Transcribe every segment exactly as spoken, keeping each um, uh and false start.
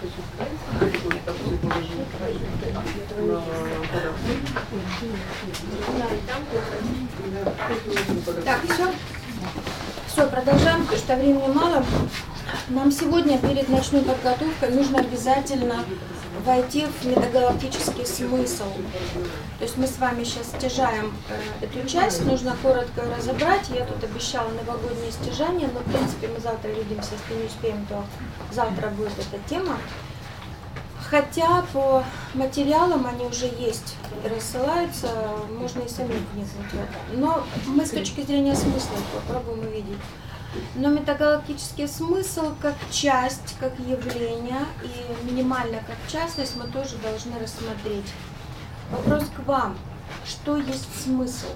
Так, все. Все, продолжаем, потому что времени мало. Нам сегодня перед ночной подготовкой нужно обязательно войти в метагалактический смысл. То есть мы с вами сейчас стяжаем э, эту часть, нужно коротко разобрать. Я тут обещала новогоднее стяжание, но в принципе мы завтра видимся, если не успеем, то завтра будет эта тема. Хотя по материалам они уже есть и рассылаются, можно и самим вникнуть в это. Но мы с точки зрения смысла попробуем увидеть. Но метагалактический смысл как часть, как явление и минимально как частность мы тоже должны рассмотреть. Вопрос к вам. Что есть смысл?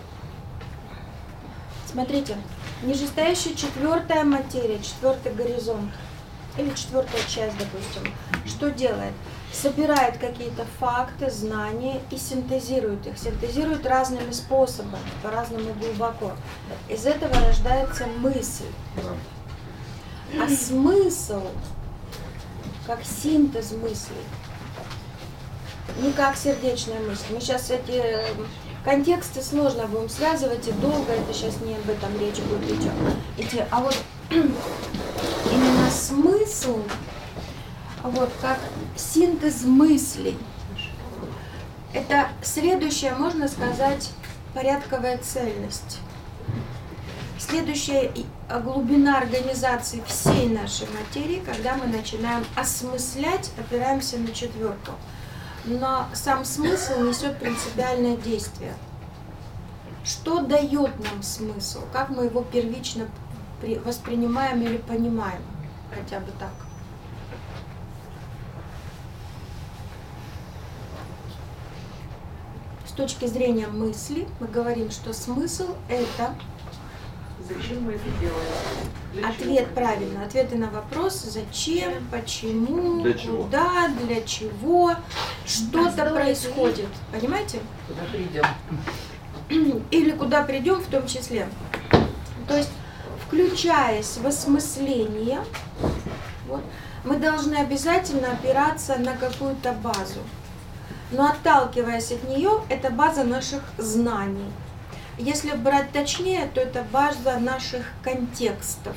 Смотрите, нижестоящая четвертая материя, четвертый горизонт, или четвертая часть, допустим, что делает? Собирает какие-то факты, знания и синтезирует их. Синтезирует разными способами, по-разному глубоко. Из этого рождается мысль. А смысл, как синтез мыслей, не как сердечная мысль. Мы сейчас эти контексты сложно будем связывать и долго, это сейчас не об этом речь будет идти. А вот именно смысл, вот как синтез мыслей, это следующая, можно сказать, порядковая цельность. Следующая глубина организации всей нашей материи, когда мы начинаем осмыслять, опираемся на четверку. Но сам смысл несет принципиальное действие. Что дает нам смысл? Как мы его первично воспринимаем или понимаем? Хотя бы так. С точки зрения мысли мы говорим, что смысл – это… Зачем мы это делаем? Для Ответ чего? правильно. Ответы на вопросы зачем, почему, Для чего? куда, для чего, что-то происходит. Понимаете? Куда придем? Или куда придем в том числе. То есть, включаясь в осмысление, вот, мы должны обязательно опираться на какую-то базу. Но отталкиваясь от нее, это база наших знаний. Если брать точнее, то это база наших контекстов.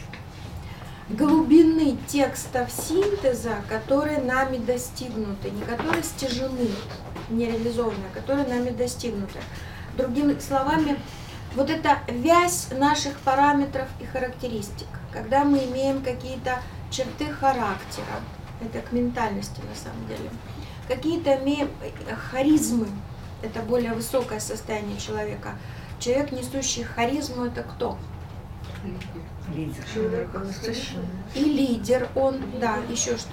Глубины текстов синтеза, которые нами достигнуты, не которые стяжены, не реализованы, а которые нами достигнуты. Другими словами, вот эта вязь наших параметров и характеристик, когда мы имеем какие-то черты характера, это к ментальности на самом деле, какие-то имеем харизмы, это более высокое состояние человека. Человек, несущий харизму, это кто? Лидер. И лидер он, да, еще что?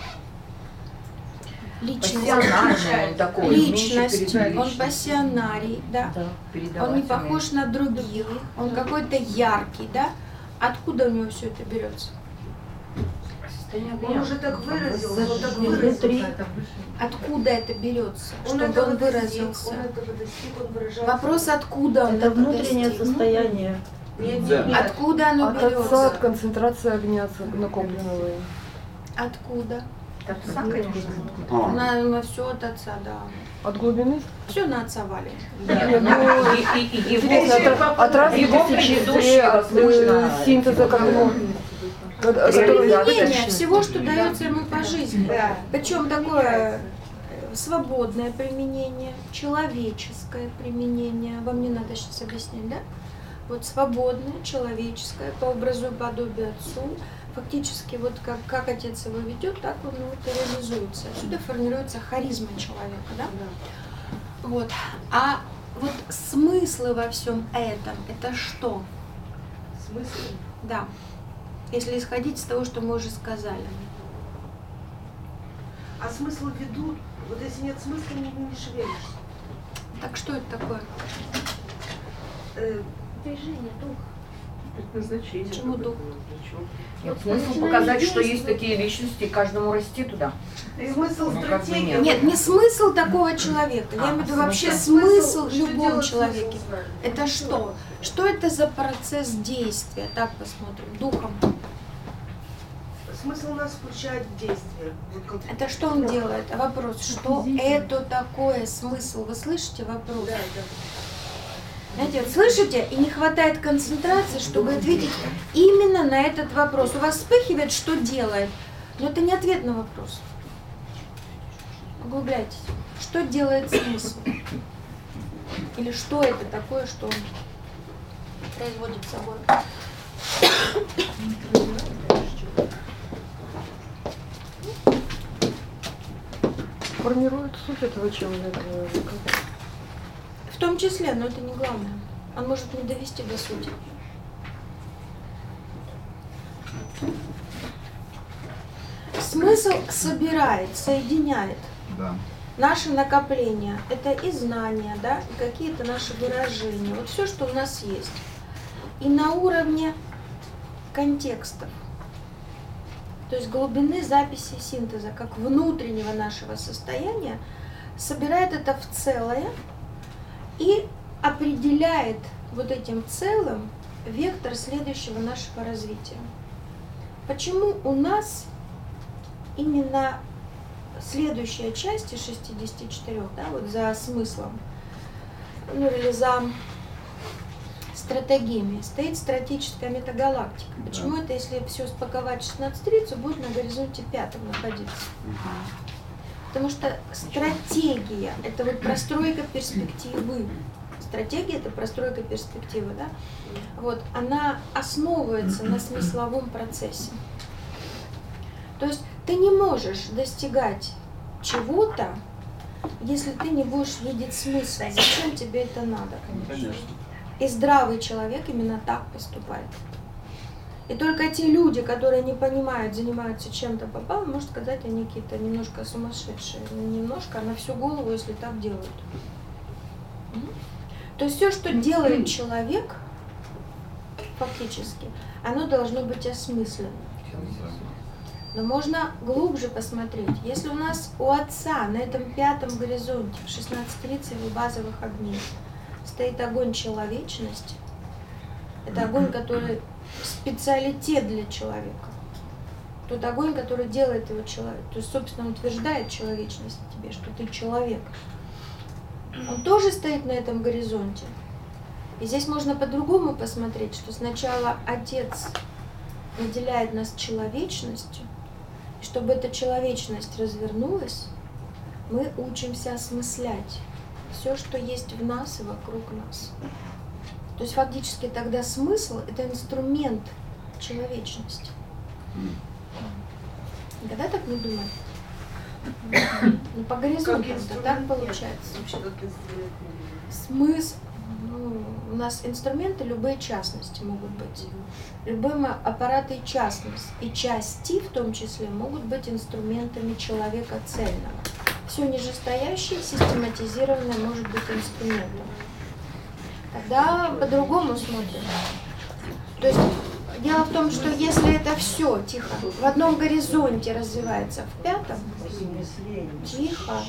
Личность. Пассионарный такой, Личность, меньше он пассионарий, да. Да, Он не похож на других, он какой-то яркий, да? Откуда у него все это берется? Он уже так выразился, он так выразился. Откуда это берется, Он чтобы этого он достиг, выразился? он этого достиг, он выражается. Вопрос, откуда он Это это внутреннее достиг? состояние. Нет, Да. нет, нет. Откуда оно От отца, берется? от концентрации огня накопленного. Откуда? Отца, конечно. А, На, на все от отца, да. От глубины? Все на отца валим. Нет, ну, и, и, и его, От, от разных его тысячелетий, предыдущие, от э, возможно, синтеза как ну, который- Применение всего, что дается ему по жизни. Да. Причем такое э, свободное применение, человеческое применение. Вам не надо сейчас объяснять, да? Вот свободное, человеческое, по образу и подобию отцу. Фактически, вот как, как отец его ведет, так он ну, это реализуется. Отсюда формируется харизма человека, да? Вот. А вот смыслы во всем этом, это что? Смысл? Да. Если исходить из того, что мы уже сказали. А смысл ведут? Вот если нет смысла, не, не шевелишься. Так что это такое? Э, Движение, дух. предназначение. Почему дух? Нет, смысл показать, что есть такие личности, каждому расти туда. смысл Ну, как бы стратегии. нет. Нет, не смысл такого человека. Я А, имею в виду вообще смысл, смысл в что любом делать человеке. смысл с вами? Это что? Что это за процесс действия? Так посмотрим. Духом. смысл нас включает в действие. Вот как... Это что он делает? Вопрос, что это такое смысл? Вы слышите вопрос? Да, да. Знаете, вот слышите, и не хватает концентрации, чтобы ответить именно на этот вопрос. У вас вспыхивает, что делает, но это не ответ на вопрос. Углубляйтесь. Что делает смысл? Или что это такое, что он производит с собой? Формирует суть этого человека. В том числе, но это не главное. Он может не довести до сути. Смысл собирает, соединяет. Да. Наши накопления, это и знания, да, и какие-то наши выражения. Вот все, что у нас есть. И на уровне контекстов, то есть глубины записи и синтеза, как внутреннего нашего состояния, собирает это в целое и определяет вот этим целым вектор следующего нашего развития. Почему у нас именно следующая часть из шестидесяти четырёх, да, вот за смыслом, ну или за стратегиями, стоит стратегическая метагалактика. Да. Почему это, если все спаковать в шестнадцать тридцать, будет на горизонте пятом находиться? Потому что стратегия – это вот простройка перспективы. Стратегия – это простройка перспективы, да? Вот, она основывается на смысловом процессе. То есть ты не можешь достигать чего-то, если ты не будешь видеть смысл. Зачем тебе это надо? Конечно. И здравый человек именно так поступает. И только те люди, которые не понимают, занимаются чем-то попало, может сказать, они какие-то немножко сумасшедшие. Немножко, а на всю голову, если так делают. То есть все, что делает человек, фактически, оно должно быть осмысленно. Но можно глубже посмотреть. Если у нас у Отца на этом пятом горизонте, в шестнадцать тридцать его базовых огней, стоит огонь человечности, это огонь, который специалитет для человека. Тот огонь, который делает его человек, то есть, собственно, утверждает человечность в тебе, что ты человек. Он тоже стоит на этом горизонте. И здесь можно по-другому посмотреть, что сначала Отец наделяет нас человечностью, и чтобы эта человечность развернулась, мы учимся осмыслять все, что есть в нас и вокруг нас. То есть фактически тогда смысл – это инструмент человечности. Никогда так не думали? Ну, по горизонту это так получается. Смысл, ну, у нас инструменты любые частности могут быть. Любые аппараты и частность, и части в том числе могут быть инструментами человека цельного. Все нижестоящее, систематизированное может быть инструментом. Тогда по-другому смотрим. То есть дело в том, что если это все тихо, в одном горизонте развивается в пятом, тихо,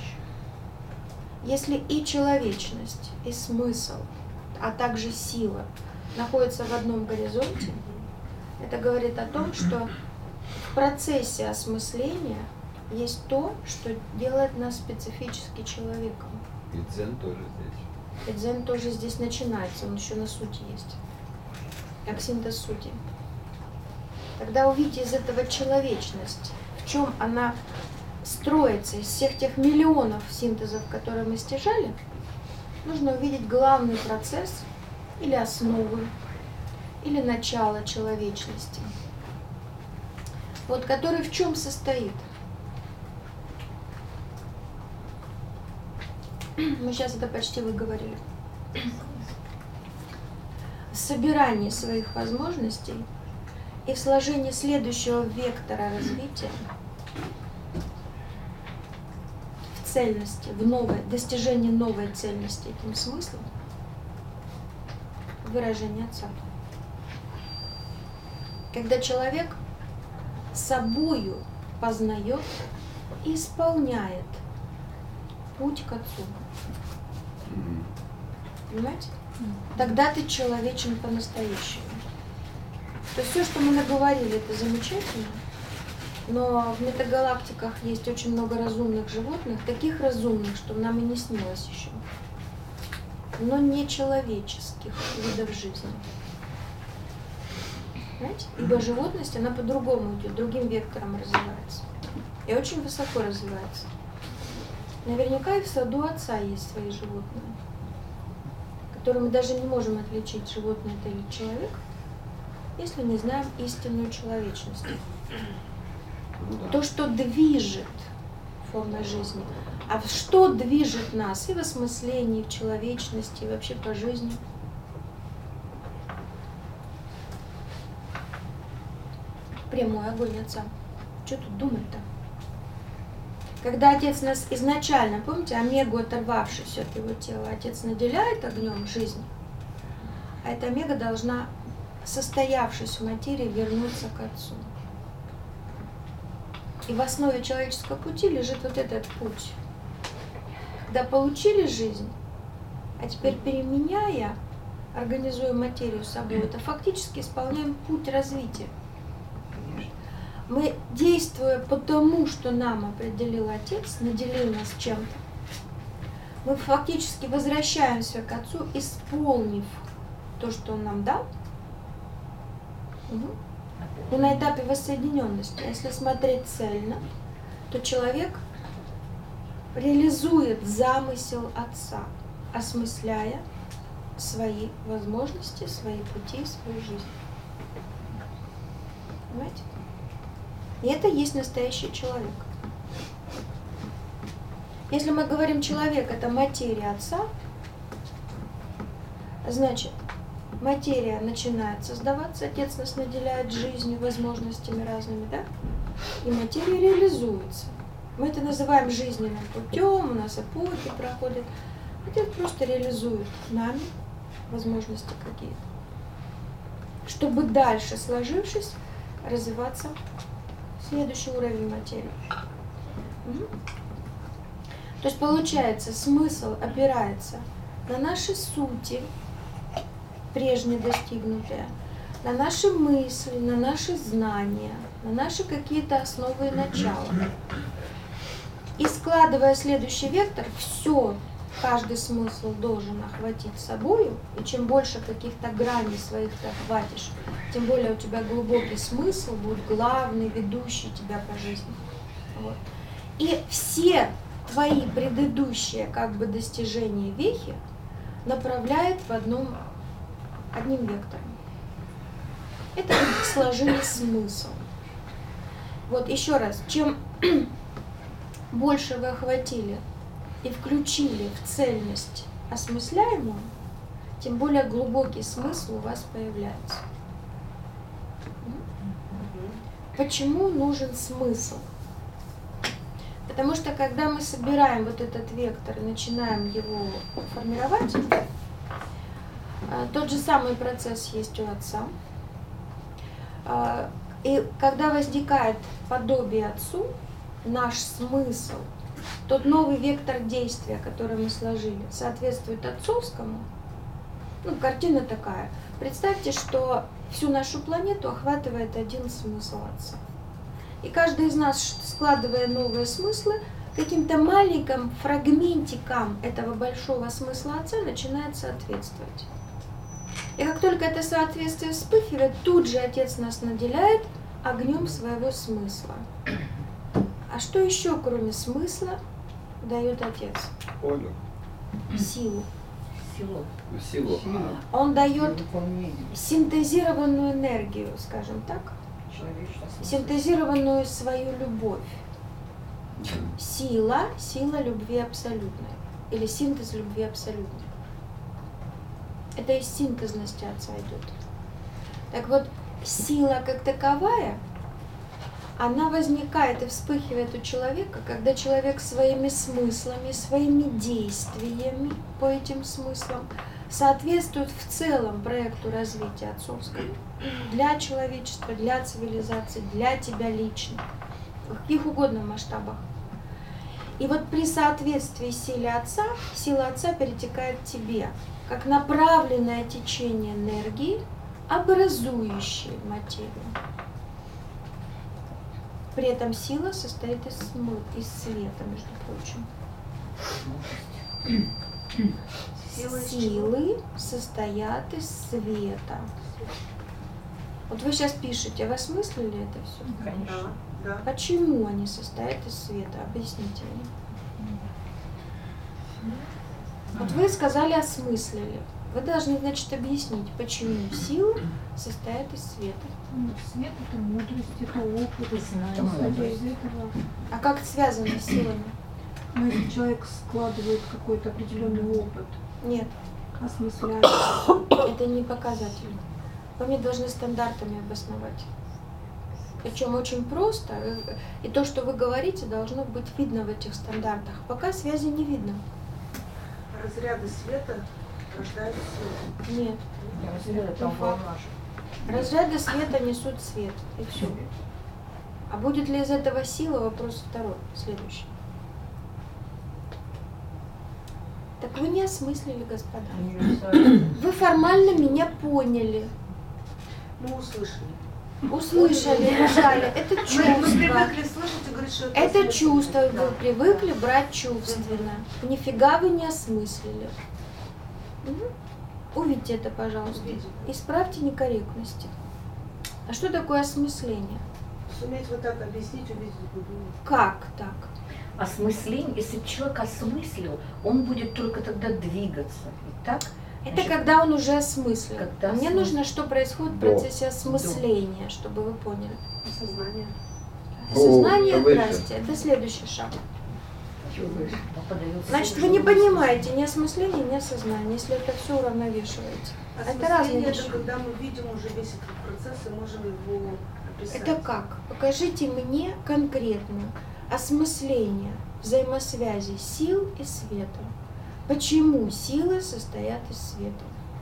если и человечность, и смысл, а также сила находятся в одном горизонте, это говорит о том, что в процессе осмысления есть то, что делает нас специфически человеком. И дзен тоже здесь. И дзен тоже здесь начинается, он еще на сути есть. Как синтез сути. Тогда увидите из этого человечность, в чем она строится из всех тех миллионов синтезов, которые мы стяжали, нужно увидеть главный процесс или основу, или начало человечности. Вот который в чем состоит? Мы сейчас это почти выговорили. В собирании своих возможностей и в сложении следующего вектора развития, в цельности, в новой, достижении новой цельности этим смыслом, выражение Отца. Когда человек собою познает и исполняет путь к Отцу. Понимаете? Тогда ты человечен по-настоящему. То есть все, что мы наговорили, это замечательно, Но в метагалактиках есть очень много разумных животных, таких разумных, что нам и не снилось еще, но не человеческих видов жизни. Понимаете? Ибо животность, она по-другому идет, другим вектором развивается. И очень высоко развивается. Наверняка и в саду отца есть свои животные, которые мы даже не можем отличить, животное это или человек, если не знаем истинную человечность. То, что движет формой жизни. А что движет нас и в осмыслении, и в человечности, и вообще по жизни? Прямой огонь отца. Что тут думать-то? Когда отец нас изначально, помните, омегу, оторвавшись от его тела, отец наделяет огнем жизнь, а эта омега должна, состоявшись в материи, вернуться к отцу. И в основе человеческого пути лежит вот этот путь. Когда получили жизнь, а теперь переменяя, организуя материю собой, это фактически исполняем путь развития. Мы, действуя по тому, что нам определил Отец, наделил нас чем-то, мы фактически возвращаемся к Отцу, исполнив то, что Он нам дал. Угу. Но на этапе воссоединенности, если смотреть цельно, то человек реализует замысел Отца, осмысляя свои возможности, свои пути, свою жизнь. Понимаете? И это и есть настоящий человек. Если мы говорим человек, это материя Отца, значит, материя начинает создаваться, Отец нас наделяет жизнью, возможностями разными, да? И материя реализуется. Мы это называем жизненным путем, у нас эпохи проходят. Отец просто реализует нами возможности какие-то, чтобы дальше, сложившись, развиваться в следующий уровень материи. Угу. То есть получается, смысл опирается на наши сути, прежне достигнутые, на наши мысли, на наши знания, на наши какие-то основы и начала. И складывая следующий вектор, все, каждый смысл должен охватить собою, и чем больше каких-то граней своих ты охватишь, тем более у тебя глубокий смысл будет главный, ведущий тебя по жизни. Вот. И все твои предыдущие как бы достижения вехи направляет в одном, одним вектором. Это сложили смысл. Вот еще раз, чем больше вы охватили и включили в цельность осмысляемую, тем более глубокий смысл у вас появляется. Почему нужен смысл? Потому что когда мы собираем вот этот вектор и начинаем его формировать, тот же самый процесс есть у Отца. И когда возникает подобие Отцу, наш смысл, тот новый вектор действия, который мы сложили, соответствует отцовскому. Ну, картина такая. Представьте, что всю нашу планету охватывает один смысл Отца. И каждый из нас, складывая новые смыслы, каким-то маленьким фрагментикам этого большого смысла Отца начинает соответствовать. И как только это соответствие вспыхивает, тут же Отец нас наделяет огнем своего смысла. А что еще, кроме смысла, дает Отец? Волю. Силу. Силу. Силу. Он дает синтезированную энергию, скажем так, синтезированную свою любовь. Сила, сила любви абсолютной. Или синтез любви абсолютной. Это из синтезности Отца идет. Так вот, сила как таковая, она возникает и вспыхивает у человека, когда человек своими смыслами, своими действиями по этим смыслам соответствует в целом проекту развития отцовскому для человечества, для цивилизации, для тебя лично, в каких угодно масштабах. И вот при соответствии силе Отца, сила Отца перетекает в тебе, как направленное течение энергии, образующее материю. При этом сила состоит из, смы- из света, между прочим. Сила из Силы состоят из света. Вот вы сейчас пишете, вы осмыслили это все? Конечно. Да, да. Почему они состоят из света? Объясните мне. Вот вы сказали осмыслили. Вы должны, значит, объяснить, почему силы состоят из света. Ну, свет — это мудрость, это опыт, это знание. Из этого. А как это связано с силами? Но если человек складывает какой-то определенный опыт, Нет, осмысляет, это не показатель. Вы мне должны стандартами обосновать. Причем очень просто. И то, что вы говорите, должно быть видно в этих стандартах. Пока связи не видно. Разряды света рождают свет. Нет. Там факт. волна же. Разряды света несут свет. И все. А будет ли из этого сила? Вопрос второй. Следующий. Так вы не осмыслили, господа. Вы формально меня поняли. Мы услышали. Услышали, решали. Это Мы, мы чувство. привыкли слышать и говорить, что это Это свет. чувство. Вы Да. привыкли брать чувственно. Нифига вы не осмыслили. Мгм. Увидьте это, пожалуйста. Увидим. Исправьте некорректности. А что такое осмысление? Суметь вот так объяснить, увидеть глубину. Как так? Осмысление, если человек осмыслил, он будет только тогда двигаться. Итак, Это когда он уже осмыслил. Когда А мне осмыслил. нужно, что происходит в До. процессе осмысления, чтобы вы поняли. Осознание. Осознание, О, выше. здрасте, это следующий шаг. подается. Значит, вы не понимаете ни осмысления, ни осознания, если это все уравновешиваете. Это разные Осмысление — вещи. это когда мы видим уже весь этот процесс и можем его описать. Это как? Покажите мне конкретно осмысление взаимосвязи сил и света. Почему силы состоят из света?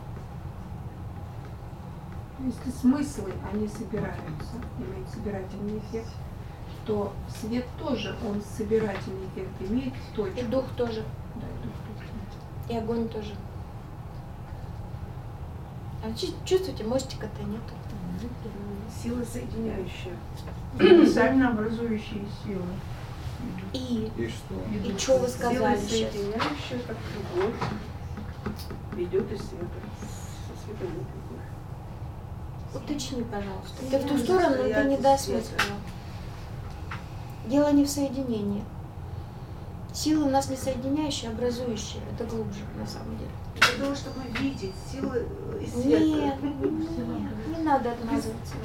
если смыслы, они собираются, имеют собирательный эффект, то свет тоже, он собирательный эффект имеет в точку. И дух тоже, Да, и дух тоже. и огонь тоже. А чу- чувствуете, мостика-то нету. Сила соединяющая. Универсально образующие силы. И, И что? и что вы сказали Сила сейчас? соединяющая, как любовь, ведет из света. Со света идет любовь. Уточни, пожалуйста. Ты в ту сторону, но ты не досмыслила. Дело не в соединении. Силы у нас не соединяющие, а образующие. Это глубже, на самом деле. Для того, чтобы видеть силы из света. Нет, нет, не надо отмазываться.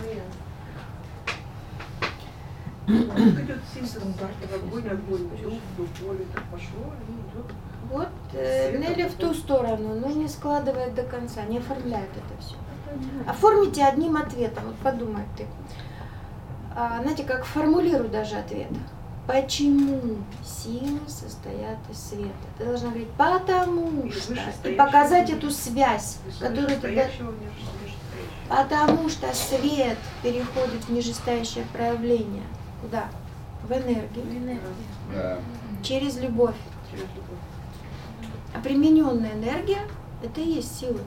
Как идет синтез, огонь, огонь, дух, дух, воля, так пошло, и идет. Вот э, Нелли в ту сторону, но не складывает до конца, не оформляет это все. Оформите одним ответом, вот подумай ты. А, знаете, как формулируй даже ответ. Почему силы состоят из света? Ты должна говорить потому Из что. И вышестоящего показать ниже. эту связь, Из которую ты... да- вышестоящего в нижестоящее. Потому что свет переходит в нижестоящее проявление. Куда? В энергию. Да. Через любовь. Через любовь. А примененная энергия – это и есть сила.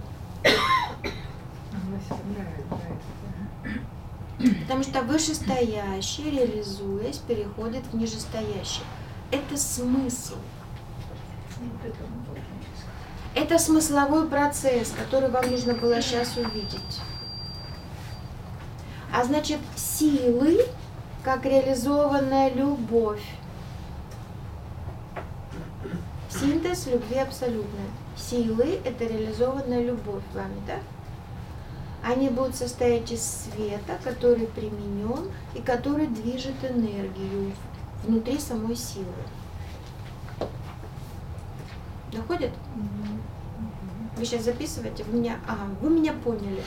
Потому что вышестоящее, реализуясь, переходит в нижестоящее. Это смысл. Это смысловой процесс, который вам нужно было сейчас увидеть. А значит, силы, как реализованная любовь. Синтез любви абсолютная. Силы – это реализованная любовь вами, да? Они будут состоять из света, который применен и который движет энергию внутри самой силы. Доходит? Вы сейчас записываете? Вы меня, ага, вы меня поняли.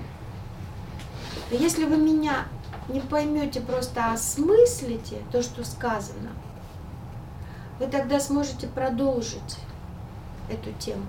Но если вы меня не поймете, просто осмыслите то, что сказано, вы тогда сможете продолжить эту тему.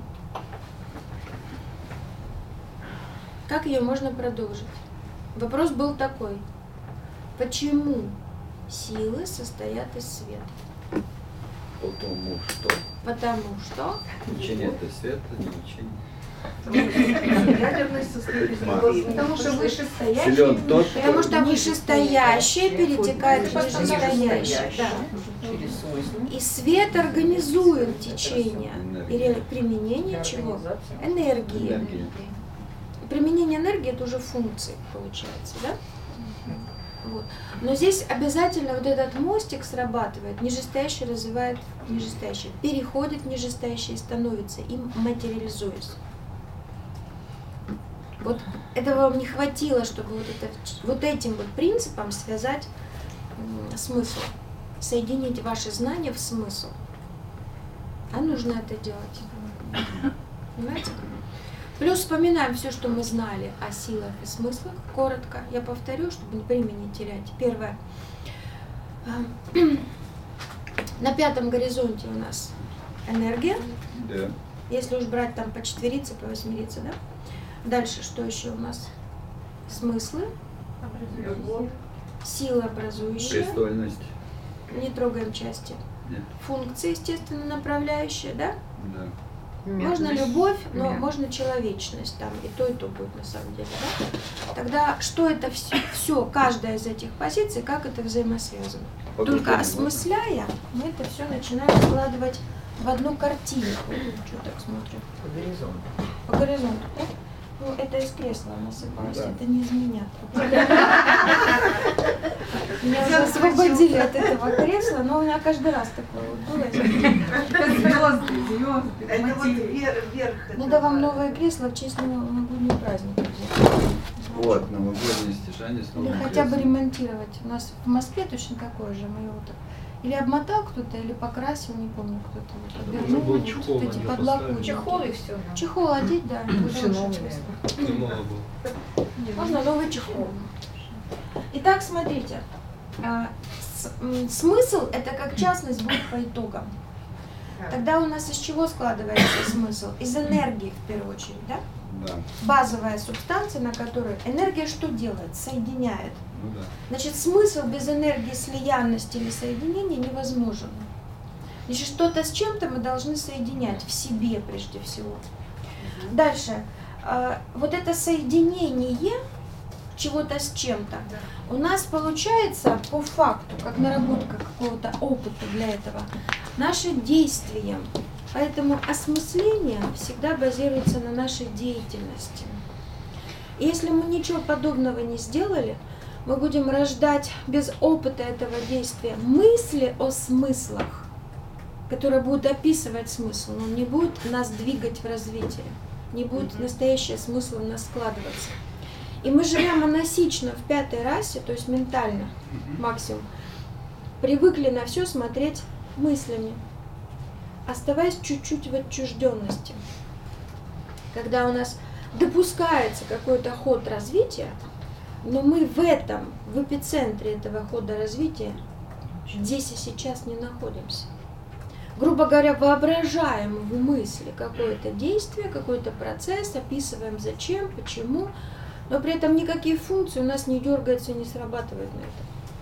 Как ее можно продолжить? Вопрос был такой. Почему силы состоят из света? Потому что Потому что учение это свет, а не учение. Ядерность состоит из него. Потому что вышестоящий. Силен тот, Потому что вышестоящее перетекает в нижестоящее. Да. Через смысл. И свет организует течение или применение чего? Энергии. энергии. Применение энергии — это уже функции, получается, да? Вот. Но здесь обязательно вот этот мостик срабатывает, нижестоящее развивает нижестоящее, переходит в нижестоящее и становится им, материализуясь. Вот этого вам не хватило, чтобы вот, это, вот этим вот принципом связать м, смысл, соединить ваши знания в смысл. А нужно это делать. Понимаете? Плюс вспоминаем все, что мы знали о силах и смыслах. Коротко. Я повторю, чтобы времени не терять. Первое. На пятом горизонте у нас энергия. Да. Если уж брать там по четверице, по восьмерице, да? Дальше что еще у нас? Смыслы. Любовь. Сила образующая. Престольность. Не трогаем части. Нет. Функции, естественно, направляющие, да? Да. Можно любовь, но Мягкость. можно человечность, там и то, и то будет на самом деле. Да? Тогда что это все, все, каждая из этих позиций, как это взаимосвязано? Погружение Только в осмысляя, мы это все начинаем складывать в одну картинку. Что так смотрим? По горизонту. По горизонту, да? Ну, это из кресла насыпалось, Да. это не из меня. Меня уже освободили от этого кресла, но у меня каждый раз такое вот было. Звезды, звезды, Это вот материя. вверх, вверх. Надо вам новое кресло в честь новогоднего праздника взять. Вот, новогоднее стяжание с Или новым хотя бы креслом. ремонтировать. У нас в Москве точно такое же. Мы его так или обмотал кто-то, или покрасил, не помню, кто-то. Вот, обернул, был вот чехол, эти на него подлокотники. Чехол и все. Чехол одеть, да. это Лучше хорошее новое. кресло. Немного было. Можно новый чехол. Итак, смотрите. а, с- м, Смысл — это как частность будет по итогам. Тогда у нас из чего складывается смысл? Из энергии, в первую очередь, да? Да. Базовая субстанция, на которую энергия что делает? Соединяет. Ну да. Значит, смысл без энергии слиянности или соединения невозможен. Значит, что-то с чем-то мы должны соединять в себе прежде всего. Дальше. А, Вот это соединение чего-то с чем-то у нас получается по факту, как наработка какого-то опыта для этого, наше действие. Поэтому осмысление всегда базируется на нашей деятельности. И если мы ничего подобного не сделали, мы будем рождать без опыта этого действия мысли о смыслах, которые будут описывать смысл, но не будут нас двигать в развитии, не будет настоящий смысл у нас складываться. И мы живем анасично в пятой расе, то есть ментально максимум, привыкли на все смотреть мыслями, оставаясь чуть-чуть в отчужденности. Когда у нас допускается какой-то ход развития, но мы в этом, в эпицентре этого хода развития, здесь и сейчас не находимся. Грубо говоря, воображаем в мысли какое-то действие, какой-то процесс, описываем зачем, почему, но при этом никакие функции у нас не дергаются и не срабатывают на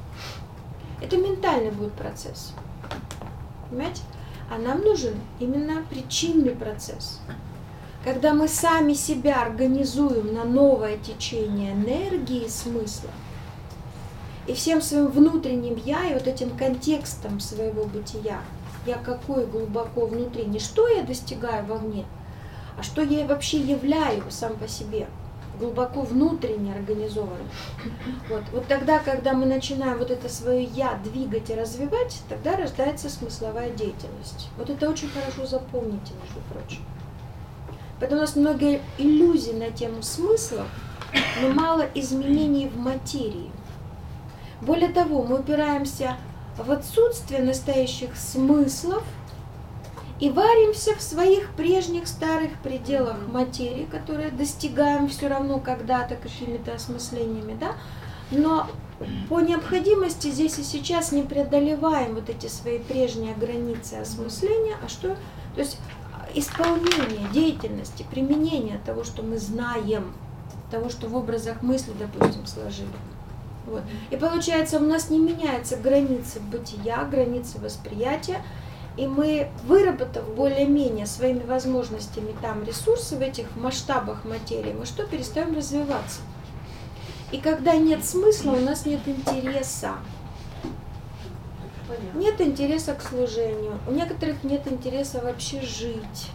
это. Это ментальный будет процесс. Понимаете? А нам нужен именно причинный процесс. Когда мы сами себя организуем на новое течение энергии и смысла, и всем своим внутренним я, и вот этим контекстом своего бытия, я какой глубоко внутри, не что я достигаю вовне, а что я вообще являю сам по себе, глубоко внутренне организованным. Вот, вот тогда, когда мы начинаем вот это свое «я» двигать и развивать, тогда рождается смысловая деятельность. Вот это очень хорошо запомните, между прочим. Поэтому у нас много иллюзий на тему смыслов, но мало изменений в материи. Более того, мы упираемся в отсутствие настоящих смыслов и варимся в своих прежних старых пределах материи, которые достигаем все равно когда-то какими-то осмыслениями, да? Но по необходимости здесь и сейчас не преодолеваем вот эти свои прежние границы осмысления, а что? То есть исполнение деятельности, применение того, что мы знаем, того, что в образах мысли, допустим, сложили. Вот. И получается, у нас не меняются границы бытия, границы восприятия, И мы, выработав более-менее своими возможностями там ресурсы в этих масштабах материи, мы что, перестаем развиваться. И когда нет смысла, у нас нет интереса. Нет интереса к служению. У некоторых нет интереса вообще жить.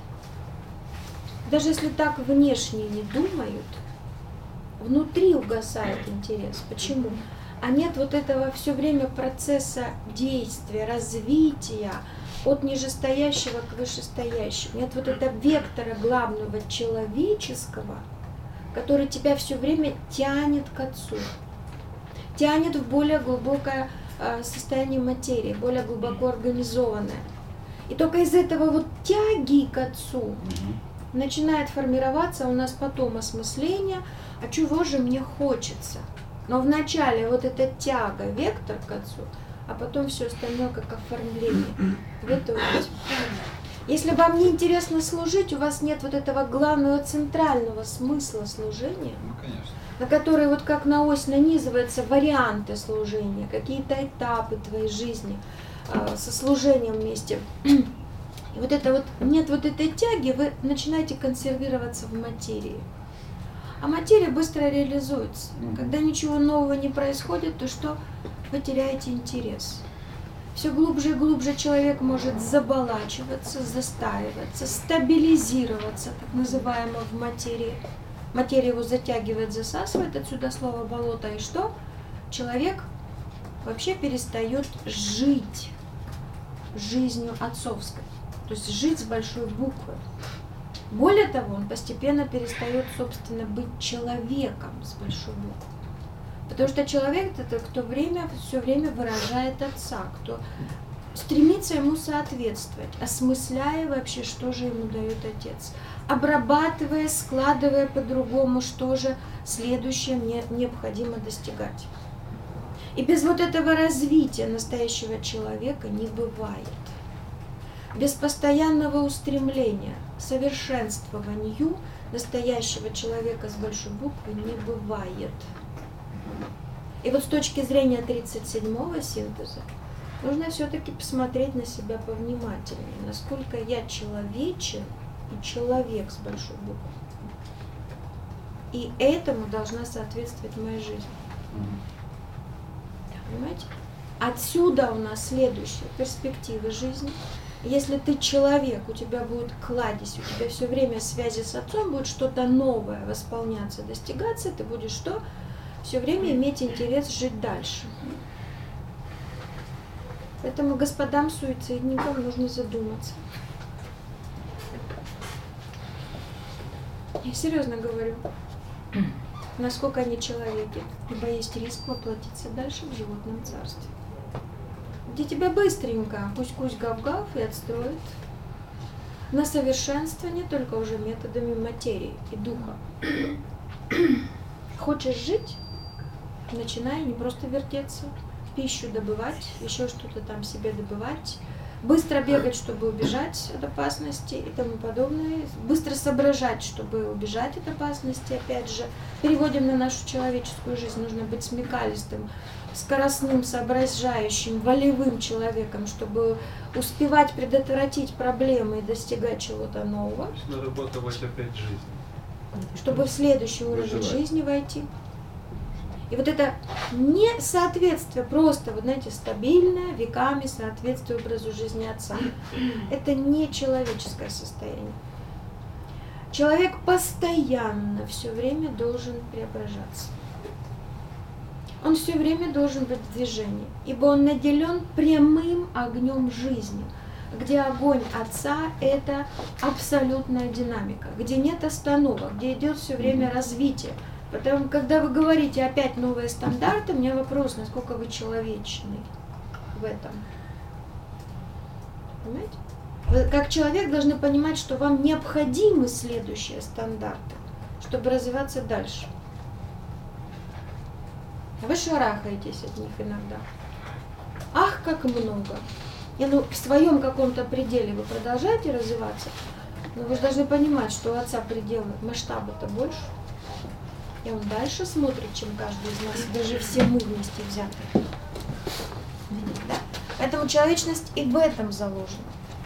Даже если так внешне не думают, внутри угасает интерес. Почему? А нет вот этого все время процесса действия, развития от нижестоящего к вышестоящему. Нет вот этого вектора главного человеческого, который тебя все время тянет к Отцу, тянет в более глубокое э, состояние материи, более глубоко организованное. И только из этого вот тяги к Отцу начинает формироваться у нас потом осмысление, а чего же мне хочется. Но вначале вот эта тяга, вектор к Отцу, а потом все остальное как оформление. Готовить. Если вам не интересно служить, у вас нет вот этого главного центрального смысла служения, Ну, конечно. на который вот как на ось нанизываются варианты служения, какие-то этапы твоей жизни э, со служением вместе. И вот это вот, нет вот этой тяги, вы начинаете консервироваться в материи. А материя быстро реализуется. Когда ничего нового не происходит, то что? Вы теряете интерес. Все глубже и глубже человек может заболачиваться, застаиваться, стабилизироваться, так называемо, в материи. Материя его затягивает, засасывает, отсюда слово болото. И что? Человек вообще перестает жить жизнью отцовской. То есть жить с большой буквы. Более того, он постепенно перестает, собственно, быть человеком с большой буквы. Потому что человек это кто время, все время выражает Отца, кто стремится ему соответствовать, осмысляя вообще, что же ему дает Отец, обрабатывая, складывая по-другому, что же следующее мне необходимо достигать. И без вот этого развития настоящего человека не бывает. Без постоянного устремления к совершенствованию настоящего человека с большой буквы не бывает. И вот с точки зрения тридцать седьмого синтеза нужно все-таки посмотреть на себя повнимательнее, насколько я человечен и человек с большой буквы. И этому должна соответствовать моя жизнь. Понимаете? Отсюда у нас следующая перспектива жизни. Если ты человек, у тебя будет кладезь, у тебя все время связи с Отцом, будет что-то новое восполняться, достигаться, ты будешь что? Все время иметь интерес жить дальше. Поэтому господам суицидникам нужно задуматься. Я серьезно говорю, насколько они человеки, ибо есть риск воплотиться дальше в животном царстве, где тебя быстренько кусь-кусь гав-гав и отстроят на совершенствование только уже методами материи и духа. Хочешь жить? Начинай не просто вертеться, пищу добывать, еще что-то там себе добывать, быстро бегать, чтобы убежать от опасности и тому подобное, быстро соображать, чтобы убежать от опасности, опять же, переводим на нашу человеческую жизнь, нужно быть смекалистым, скоростным, соображающим, волевым человеком, чтобы успевать предотвратить проблемы и достигать чего-то нового. То есть нарабатывать опять жизнь. Чтобы в следующий уровень Выживать. жизни войти. И вот это несоответствие, просто, вот знаете, стабильное, веками соответствие образу жизни Отца, это не человеческое состояние. Человек постоянно все время должен преображаться. Он все время должен быть в движении, ибо он наделен прямым огнем жизни, где огонь Отца – это абсолютная динамика, где нет остановок, где идет все время развитие. Потому когда вы говорите опять новые стандарты, у меня вопрос, насколько вы человечны в этом. Понимаете? Вы как человек должны понимать, что вам необходимы следующие стандарты, чтобы развиваться дальше. А вы шарахаетесь от них иногда. Ах, как много! И ну, в своем каком-то пределе вы продолжаете развиваться, но вы же должны понимать, что у Отца пределы, масштаба-то больше. И он дальше смотрит, чем каждый из нас, даже все мы вместе взятые. Да? Поэтому человечность и в этом заложена.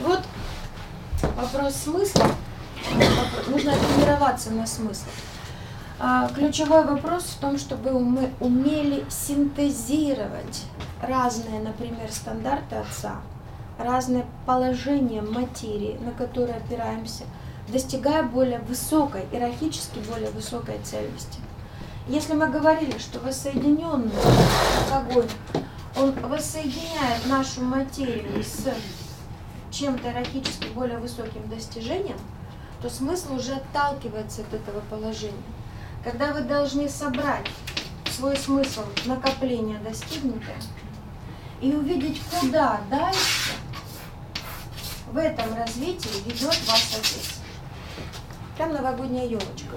Вот вопрос смысла. Нужно тренироваться на смысл. А, ключевой вопрос в том, чтобы мы умели синтезировать разные, например, стандарты отца, разные положения материи, на которые опираемся, достигая более высокой, иерархически более высокой цельности. Если мы говорили, что воссоединенный огонь, он воссоединяет нашу материю с чем-то иерархически более высоким достижением, то смысл уже отталкивается от этого положения. Когда вы должны собрать свой смысл накопления достигнутое и увидеть, куда дальше в этом развитии ведет вас отец. Там новогодняя елочка.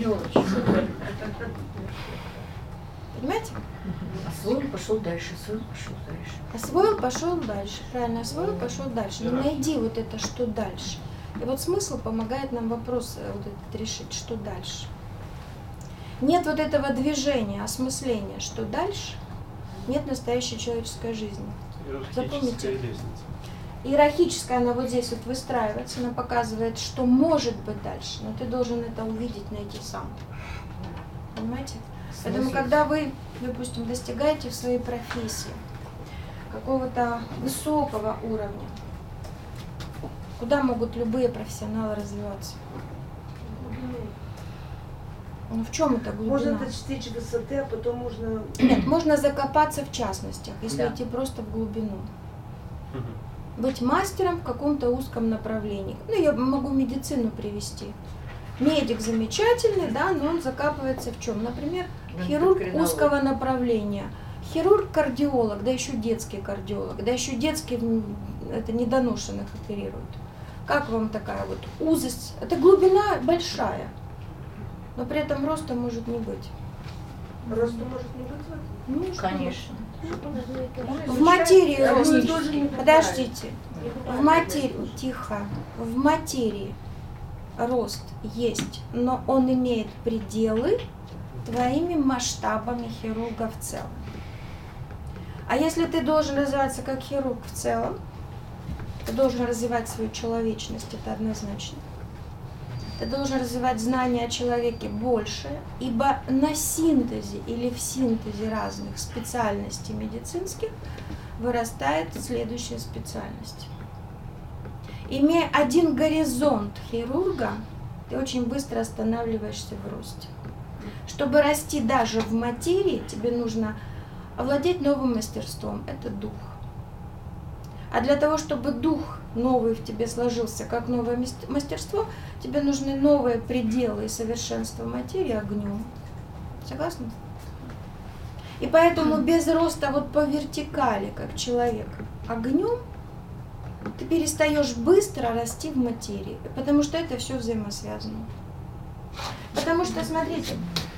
Понимаете? Освоил, пошел дальше, освоил, пошел дальше. Освоил, пошел дальше. Правильно, освоил, пошел дальше. Но найди вот это, что дальше. И вот смысл помогает нам вопрос вот этот решить, что дальше. Нет вот этого движения, осмысления, что дальше, нет настоящей человеческой жизни. Запомните. Лестница. Иерархическая, она вот здесь вот выстраивается, она показывает, что может быть дальше, но ты должен это увидеть, найти сам. Понимаете? Поэтому, когда вы, допустим, достигаете в своей профессии какого-то высокого уровня, куда могут любые профессионалы развиваться? Ну, в чем это глубина? Можно достичь высоты, а потом можно... Нет, можно закопаться в частностях, если Да. идти просто в глубину. Быть мастером в каком-то узком направлении. Ну, я могу медицину привести. Медик замечательный, да, но он закапывается в чем? Например, хирург Эндокринолог. узкого направления. Хирург-кардиолог, да еще детский кардиолог, да еще детский, м, это недоношенных оперируют. Как вам такая вот узость? Это глубина большая, но при этом роста может не быть. Роста может не быть? Ну, может, Конечно. В материи А рост. мы тоже не Подождите. В материи, тихо, в материи рост есть, но он имеет пределы твоими масштабами хирурга в целом. А если ты должен развиваться как хирург в целом, ты должен развивать свою человечность, это однозначно. Ты должен развивать знания о человеке больше, ибо на синтезе или в синтезе разных специальностей медицинских вырастает следующая специальность. Имея один горизонт хирурга, ты очень быстро останавливаешься в росте. Чтобы расти даже в материи, тебе нужно овладеть новым мастерством, это дух. А для того, чтобы дух новый в тебе сложился как новое мастерство, тебе нужны новые пределы и совершенства материи огнем. Согласны? И поэтому без роста вот по вертикали, как человек, огнем, ты перестаешь быстро расти в материи, потому что это все взаимосвязано. Потому что, смотрите,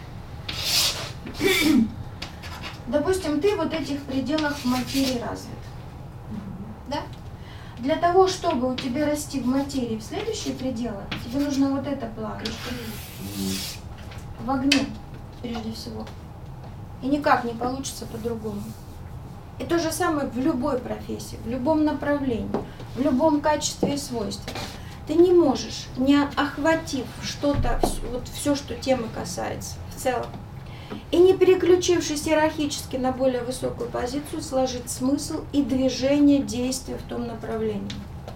допустим, ты вот этих пределах в материи развит. Да? Для того, чтобы у тебя расти в материи в следующие пределы, тебе нужно вот это планочка. В огне, прежде всего. И никак не получится по-другому. И то же самое в любой профессии, в любом направлении, в любом качестве и свойстве. Ты не можешь, не охватив что-то, вот все, что темы касается в целом, и не переключившись иерархически на более высокую позицию, сложить смысл и движение действия в том направлении.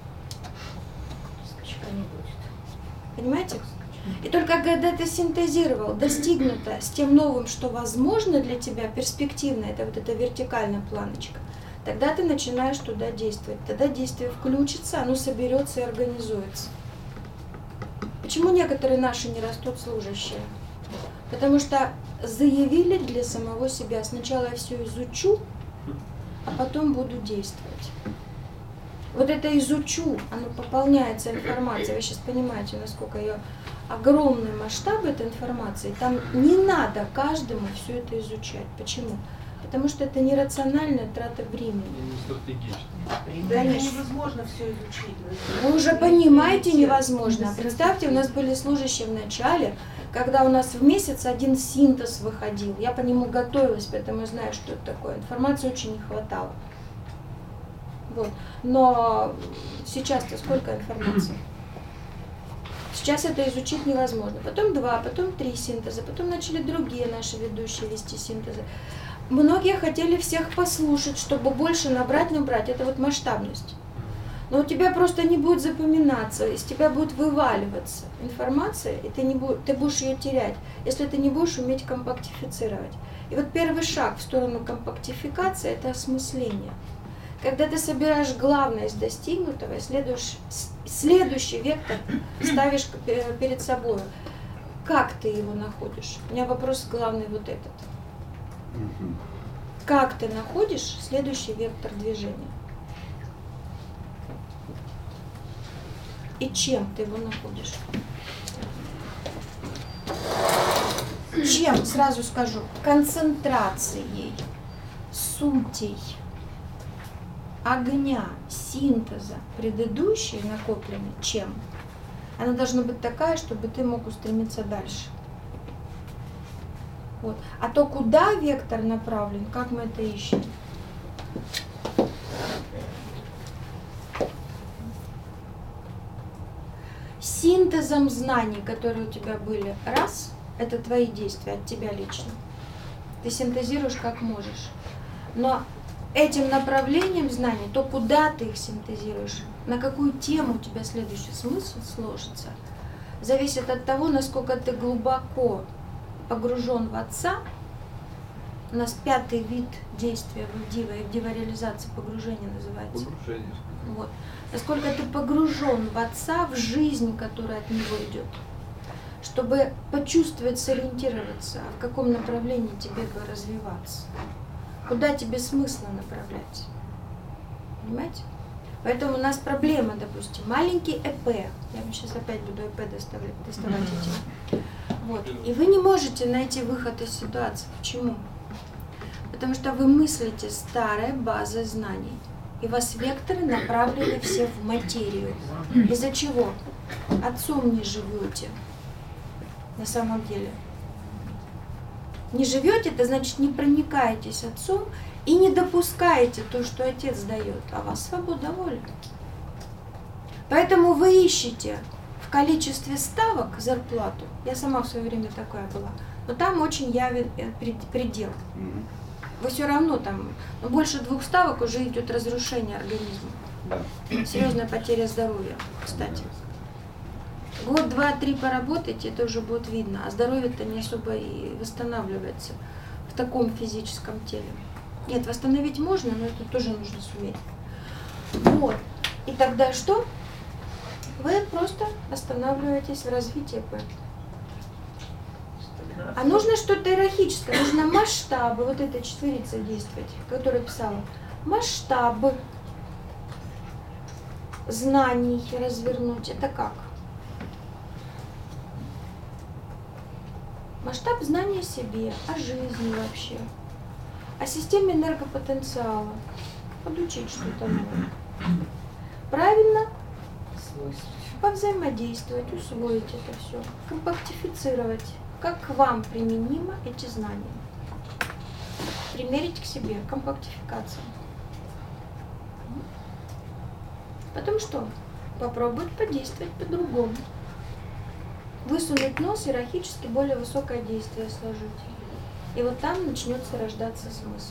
Скачка не будет. Понимаете? И только когда ты синтезировал достигнуто с тем новым, что возможно для тебя, перспективно, это вот эта вертикальная планочка, тогда ты начинаешь туда действовать. Тогда действие включится, оно соберется и организуется. Почему некоторые наши не растут служащие? Потому что заявили для самого себя: сначала я все изучу, а потом буду действовать. Вот это изучу, оно пополняется информацией. Вы сейчас понимаете, насколько ее огромный масштаб этой информации. Там не надо каждому все это изучать. Почему? Потому что это нерациональная трата времени. И не стратегично. Да, Конечно. невозможно все изучить. Вы уже понимаете, невозможно. Представьте, у нас были служащие в начале, когда у нас в месяц один синтез выходил. Я по нему готовилась, поэтому знаю, что это такое. Информации очень не хватало. Вот. Но сейчас-то сколько информации? Сейчас это изучить невозможно. Потом два, потом три синтеза, потом начали другие наши ведущие вести синтезы. Многие хотели всех послушать, чтобы больше набрать, набрать. Это вот масштабность. Но у тебя просто не будет запоминаться, из тебя будет вываливаться информация, и ты, не будешь, ты будешь ее терять, если ты не будешь уметь компактифицировать. И вот первый шаг в сторону компактификации – это осмысление. Когда ты собираешь главное из достигнутого, и следуешь, следующий вектор ставишь перед собой. Как ты его находишь? У меня вопрос главный вот этот. Как ты находишь следующий вектор движения? И чем ты его находишь? Чем, сразу скажу, концентрацией, сутей, огня, синтеза предыдущей накопленной, чем? Она должна быть такая, чтобы ты мог устремиться дальше. Вот. А то, куда вектор направлен, как мы это ищем? Синтезом знаний, которые у тебя были, раз, это твои действия от тебя лично. Ты синтезируешь как можешь. Но этим направлением знаний, то куда ты их синтезируешь, на какую тему у тебя следующий смысл сложится, зависит от того, насколько ты глубоко погружен в Отца. У нас пятый вид действия в Дива, и в дива-реализации погружение называется. Погружение. Вот. Насколько ты погружен в Отца, в жизнь, которая от Него идет, чтобы почувствовать, сориентироваться, в каком направлении тебе бы развиваться, куда тебе смысла направлять. Понимаете? Поэтому у нас проблема, допустим, маленький ЭП. Я вам сейчас опять буду ЭП доставлять, доставать эти. Вот. И вы не можете найти выход из ситуации. Почему? Потому что вы мыслите старой базой знаний. И у вас векторы направлены все в материю. Из-за чего? Отцом не живете. На самом деле. Не живете, это значит не проникаетесь Отцом и не допускаете то, что Отец дает, а вас свобода воли. Поэтому вы ищете в количестве ставок зарплату. Я сама в свое время такая была. Но там очень явен предел. Вы все равно там, ну, больше двух ставок уже идет разрушение организма. Да. Серьезная потеря здоровья, кстати. Год, два, три поработайте, это уже будет видно. А здоровье-то не особо и восстанавливается в таком физическом теле. Нет, восстановить можно, но это тоже нужно суметь. Вот. И тогда что? Вы просто останавливаетесь в развитии П. А нужно что-то иерархическое, нужно масштабы, вот эта четверица действовать, которую писала. Масштабы знаний развернуть. Это как? Масштаб знания о себе, о жизни вообще, о системе энергопотенциала. Подучить что-то новое. Правильно повзаимодействовать, усвоить это все, компактифицировать. Как к вам применимо эти знания? Примерить к себе, компактификация. Потом что? Попробовать подействовать по-другому. Высунуть нос, иерархически более высокое действие сложить. И вот там начнется рождаться смысл.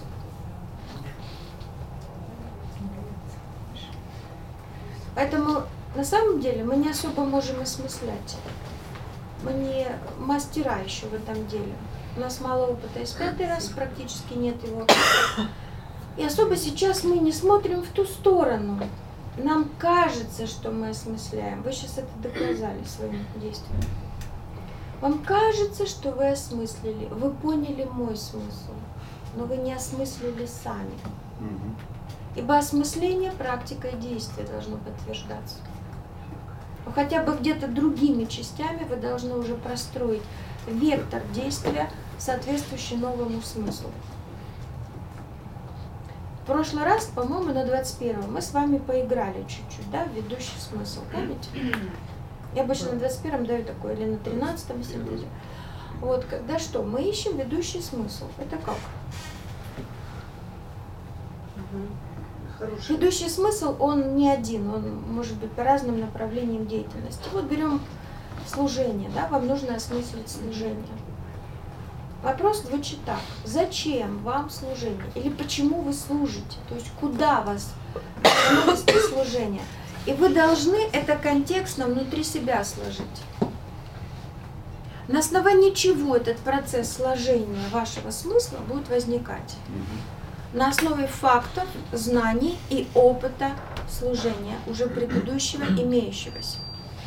Поэтому на самом деле мы не особо можем осмыслять. Мы не мастера еще в этом деле. У нас мало опыта. Из пятый раз практически нет его. И особо сейчас мы не смотрим в ту сторону. Нам кажется, что мы осмысляем. Вы сейчас это доказали своим действием. Вам кажется, что вы осмыслили. Вы поняли мой смысл. Но вы не осмыслили сами. Ибо осмысление, практика и действие должно подтверждаться. Но хотя бы где-то другими частями вы должны уже простроить вектор действия, соответствующий новому смыслу. В прошлый раз, по-моему, на двадцать первом мы с вами поиграли чуть-чуть, да, в ведущий смысл, помните? Я обычно на двадцать первом даю такой, или на тринадцатом синтезе. Вот, когда что? Мы ищем ведущий смысл. Это как? Хороший. Ведущий смысл, он не один, он может быть по разным направлениям деятельности. Вот берем служение, да, вам нужно осмыслить служение. Вопрос звучит так: зачем вам служение? Или почему вы служите? То есть куда вас вывести служение? И вы должны это контекстно внутри себя сложить. На основании чего этот процесс сложения вашего смысла будет возникать? На основе фактов, знаний и опыта служения, уже предыдущего, имеющегося.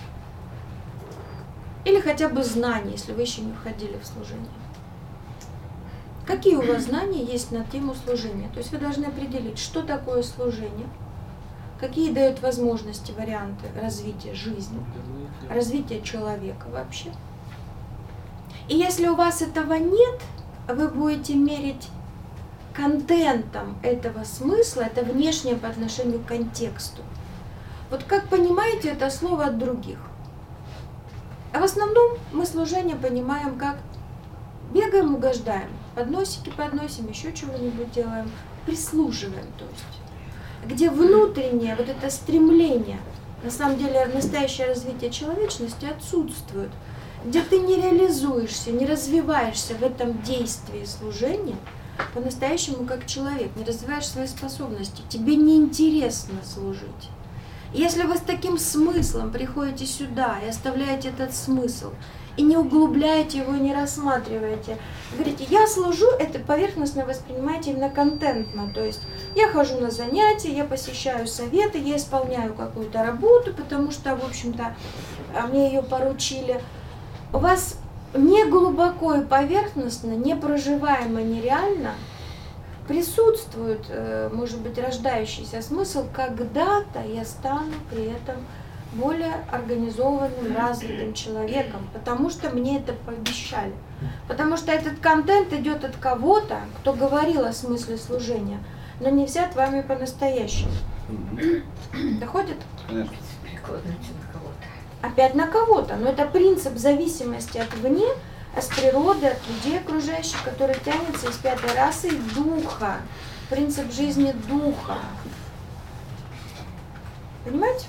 Или хотя бы знаний, если вы еще не входили в служение. Какие у вас знания есть на тему служения? То есть вы должны определить, что такое служение, какие дают возможности, варианты развития жизни, развития человека вообще. И если у вас этого нет, вы будете мерить контентом этого смысла, это внешнее по отношению к контексту. Вот как понимаете это слово от других? А в основном мы служение понимаем как бегаем, угождаем, подносики подносим, еще чего-нибудь делаем, прислуживаем, то есть. Где внутреннее вот это стремление, на самом деле настоящее развитие человечности отсутствует, где ты не реализуешься, не развиваешься в этом действии служения по-настоящему как человек, не развиваешь свои способности, тебе неинтересно служить. Если вы с таким смыслом приходите сюда и оставляете этот смысл, и не углубляете его, не рассматриваете, говорите, я служу, это поверхностно воспринимаете именно контентно, то есть я хожу на занятия, я посещаю советы, я исполняю какую-то работу, потому что, в общем-то, мне ее поручили. У вас не глубоко и поверхностно, не проживаемо, нереально присутствует, может быть, рождающийся смысл, когда-то я стану при этом более организованным, развитым человеком, потому что мне это пообещали. Потому что этот контент идет от кого-то, кто говорил о смысле служения, но не взят вами по-настоящему. Доходит? Конечно. Опять на кого-то, но это принцип зависимости от вне, от природы, от людей окружающих, который тянется из пятой расы духа, принцип жизни духа. Понимаете?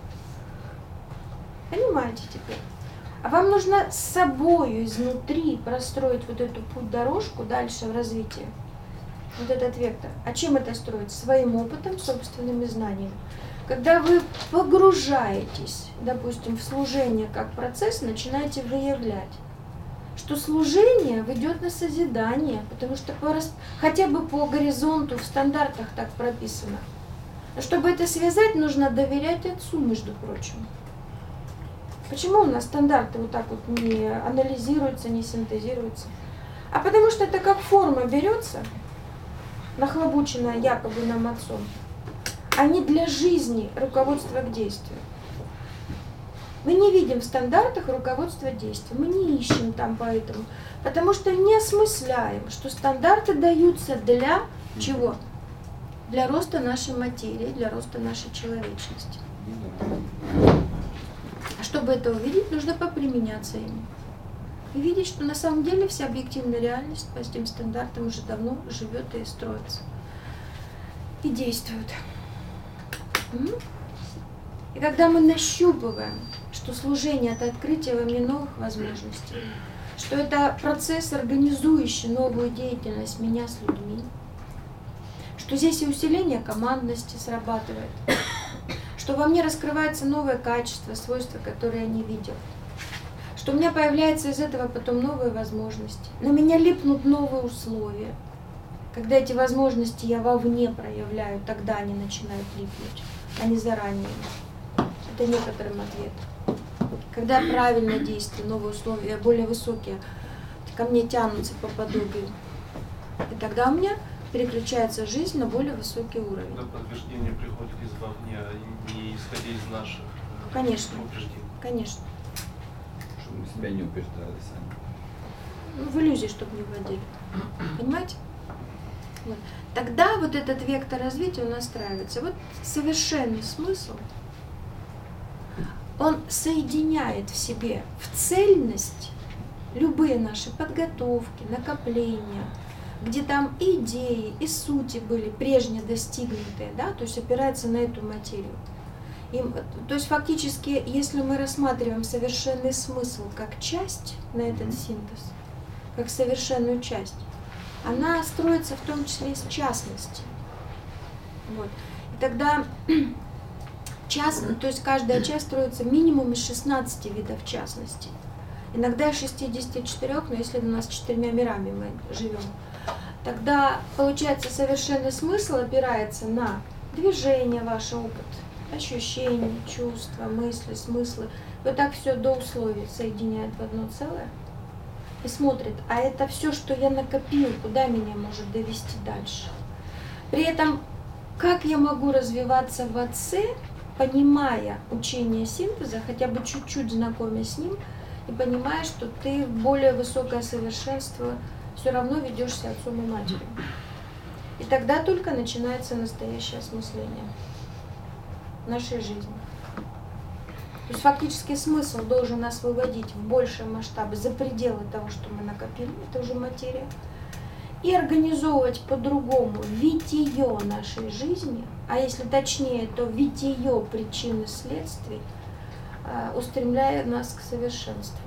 Понимаете теперь? А вам нужно с собой изнутри простроить вот эту путь-дорожку дальше в развитии, вот этот вектор. А чем это строить? Своим опытом, собственными знаниями. Когда вы погружаетесь, допустим, в служение как процесс, начинаете выявлять, что служение ведет на созидание, потому что по, хотя бы по горизонту в стандартах так прописано. Но чтобы это связать, нужно доверять Отцу, между прочим. Почему у нас стандарты вот так вот не анализируются, не синтезируются? А потому что это как форма берется, нахлобученная якобы нам Отцом, а не для жизни руководства к действию. Мы не видим в стандартах руководства действия, мы не ищем там поэтому, потому что не осмысляем, что стандарты даются для чего? Для роста нашей материи, для роста нашей человечности. А чтобы это увидеть, нужно поприменяться им. И видеть, что на самом деле вся объективная реальность по этим стандартам уже давно живет и строится. И действует. И когда мы нащупываем, что служение – это открытие во мне новых возможностей, что это процесс, организующий новую деятельность меня с людьми, что здесь и усиление командности срабатывает, что во мне раскрывается новое качество, свойства, которые я не видел, что у меня появляются из этого потом новые возможности, на меня липнут новые условия. Когда эти возможности я вовне проявляю, тогда они начинают липнуть, а не заранее. Это некоторым ответ. Когда я правильно действую, новые условия, более высокие, ко мне тянутся по подобию. И тогда у меня переключается жизнь на более высокий уровень. Когда подтверждение приходит извне, а не исходя из наших Конечно. убеждений. Конечно. Чтобы мы себя не убеждали сами. Ну, в иллюзии, чтобы не вводили. Понимаете? Вот. Тогда вот этот вектор развития он настраивается. Вот совершенный смысл, он соединяет в себе в цельность любые наши подготовки, накопления, где там и идеи, и сути были прежне достигнутые, да, то есть опирается на эту материю. И, то есть фактически, если мы рассматриваем совершенный смысл как часть на этот синтез, как совершенную часть, она строится в том числе из частности. Вот. И тогда част, то есть каждая часть строится минимум из шестнадцати видов частности. Иногда шестидесяти четырёх, но если у нас четырьмя мирами мы живем, тогда получается совершенный смысл опирается на движение, ваш опыт, ощущения, чувства, мысли, смыслы. Вот так все до условий соединяет в одно целое и смотрит, а это все, что я накопил, куда меня может довести дальше. При этом, как я могу развиваться в Отце, понимая учение синтеза, хотя бы чуть-чуть знакомясь с ним, и понимая, что ты в более высокое совершенство все равно ведешься отцом и матерью. И тогда только начинается настоящее осмысление нашей жизни. То есть фактически смысл должен нас выводить в большие масштабы, за пределы того, что мы накопили, это уже материя, и организовывать по-другому витие нашей жизни, а если точнее, то витие причин и следствий, устремляя нас к совершенству.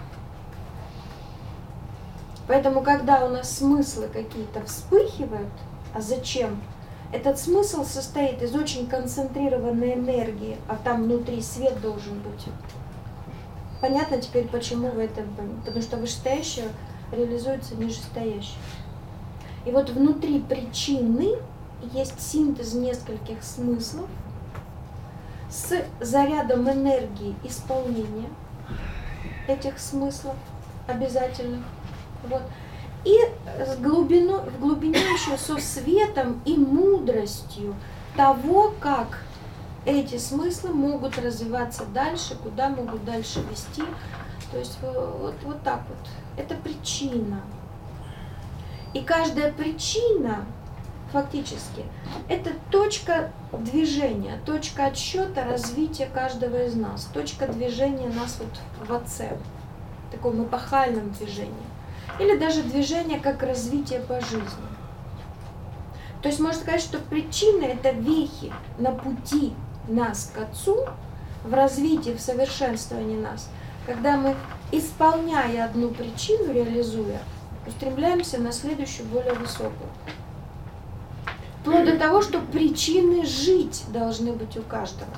Поэтому, когда у нас смыслы какие-то вспыхивают, а зачем? Этот смысл состоит из очень концентрированной энергии, а там внутри свет должен быть. Понятно теперь, почему в этом? Потому что вышестоящее реализуется нижестоящее. И вот внутри причины есть синтез нескольких смыслов с зарядом энергии исполнения этих смыслов обязательных. Вот. И с глубиной, в глубине еще со светом и мудростью того, как эти смыслы могут развиваться дальше, куда могут дальше вести. То есть вот, вот так вот. Это причина. И каждая причина фактически это точка движения, точка отсчета развития каждого из нас, точка движения нас вот в Отце, в таком эпохальном движении. Или даже движение как развитие по жизни. То есть можно сказать, что причины это вехи на пути нас к Отцу, в развитии, в совершенствовании нас, когда мы, исполняя одну причину, реализуя, устремляемся на следующую, более высокую. Вплоть до того, что причины жить должны быть у каждого.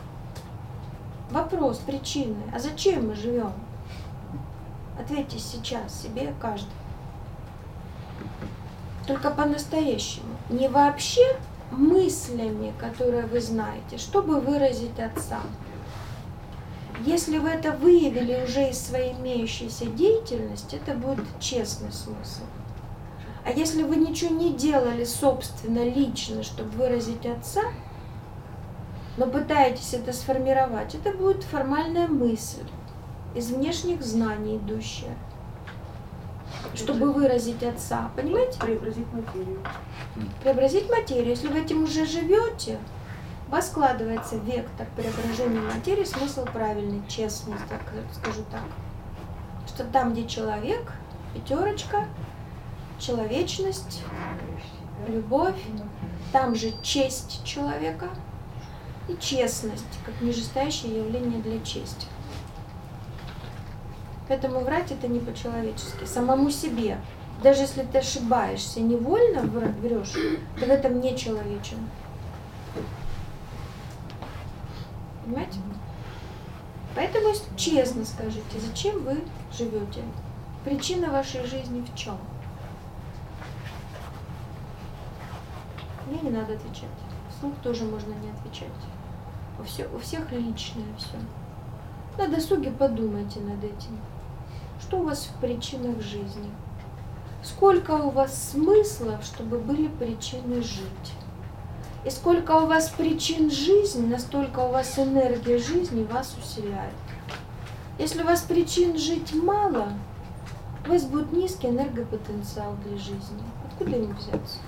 Вопрос причины. А зачем мы живем? Ответьте сейчас себе каждый. Только по-настоящему. Не вообще мыслями, которые вы знаете, чтобы выразить Отца. Если вы это выявили уже из своей имеющейся деятельности, это будет честный смысл. А если вы ничего не делали собственно, лично, чтобы выразить Отца, но пытаетесь это сформировать, это будет формальная мысль, из внешних знаний идущая, чтобы выразить Отца. Понимаете? Преобразить материю. Преобразить материю. Если вы этим уже живете, у вас складывается вектор преображения материи, смысл правильный, честный, так скажу так. Что там, где человек, пятерочка, человечность, любовь, там же честь человека и честность, как нижестоящее явление для чести. Поэтому врать это не по-человечески, самому себе. Даже если ты ошибаешься, невольно врешь, ты в этом не человечен. Понимаете? Поэтому честно скажите, зачем вы живете? Причина вашей жизни в чем? Мне не надо отвечать. Вслух тоже можно не отвечать. У, все, у всех личное все. На досуге подумайте над этим. Что у вас в причинах жизни? Сколько у вас смыслов, чтобы были причины жить? И сколько у вас причин жизни, настолько у вас энергия жизни вас усиляет. Если у вас причин жить мало, у вас будет низкий энергопотенциал для жизни. Откуда ему взяться?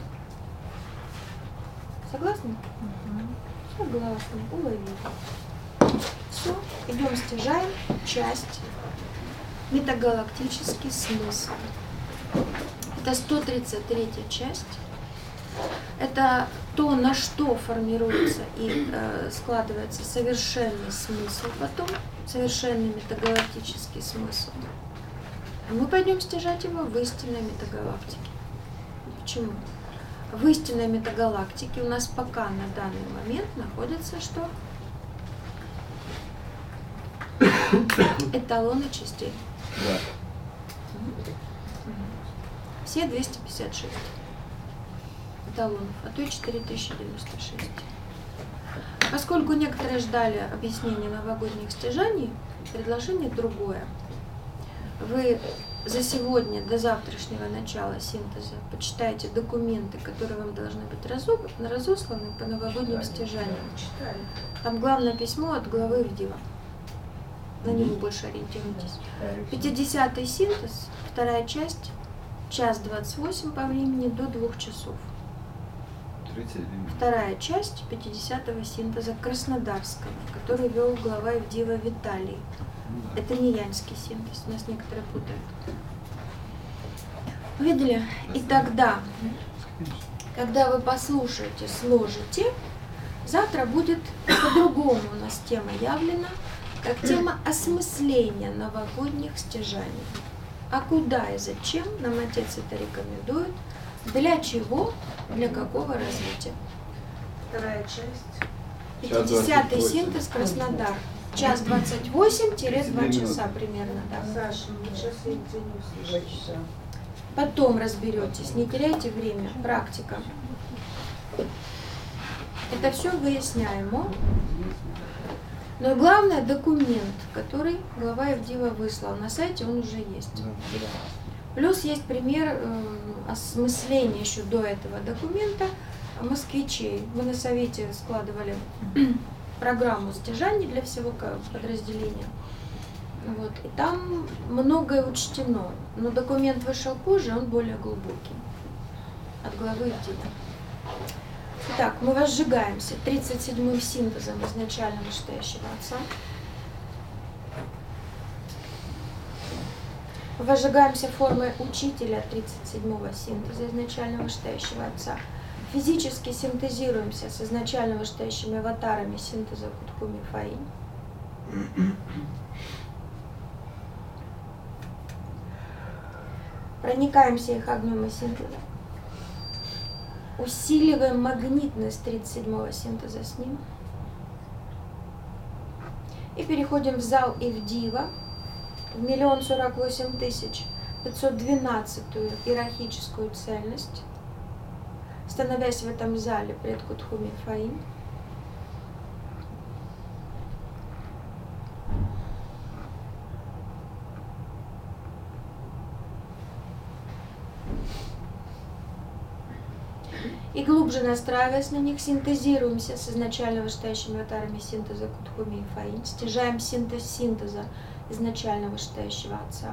Согласны? Угу. Согласны, уловили. Все, идем стяжаем часть метагалактический смысл. Это сто тридцать третья часть. Это то, на что формируется и э, складывается совершенный смысл потом, совершенный метагалактический смысл. А мы пойдем стяжать его в истинной метагалактике. Почему? В истинной метагалактике у нас пока на данный момент находится что? Эталоны частей. Да. Все двести пятьдесят шесть эталонов, а то и четыре тысячи девяносто шесть. Поскольку некоторые ждали объяснения новогодних стяжаний, предложение другое. Вы за сегодня до завтрашнего начала синтеза почитайте документы, которые вам должны быть разосланы по новогодним стяжаниям. Там главное письмо от главы Ивдива. На него больше ориентируйтесь. пятидесятый синтез, вторая часть, час двадцать восемь по времени до двух часов. Вторая часть пятидесятого синтеза Краснодарского, который вел глава Ивдива Виталий. Это не янский синтез, у нас некоторые путают. Видели? И тогда, когда вы послушаете, сложите, завтра будет по-другому у нас тема явлена, как тема осмысления новогодних стяжаний. А куда и зачем нам отец это рекомендует, для чего, для какого развития. Вторая часть. пятидесятый синтез Краснодар. Час двадцать восемь — два часа примерно. Да. Саша, мы сейчас я нигде не услышу. Потом разберетесь, не теряйте время, практика. Это все выясняемо. Но главное документ, который глава Ивдива выслал. На сайте он уже есть. Плюс есть пример э, осмысления еще до этого документа москвичей. Мы на совете складывали программу стяжаний для всего подразделения. Вот. И там многое учтено. Но документ вышел позже, он более глубокий. От главы Ивдива. Итак, мы возжигаемся тридцать седьмым синтезом изначально вышестоящего Отца. Возжигаемся формой учителя тридцать седьмого синтеза изначально вышестоящего Отца. Физически синтезируемся с изначально вышестоящими аватарами синтеза Кутхуми Фаинь. Проникаемся их огнем и синтезом. Усиливаем магнитность тридцать седьмого синтеза с ним. И переходим в зал Ивдива, в миллион сорок восемь тысяч пятьсот двенадцатую иерархическую цельность, становясь в этом зале пред Кутхуми Фаинь. И глубже настраиваясь на них, синтезируемся с изначально вышестоящими аватарами синтеза Кутхуми и Фаинь, стяжаем синтез синтеза изначально вышестоящего Отца.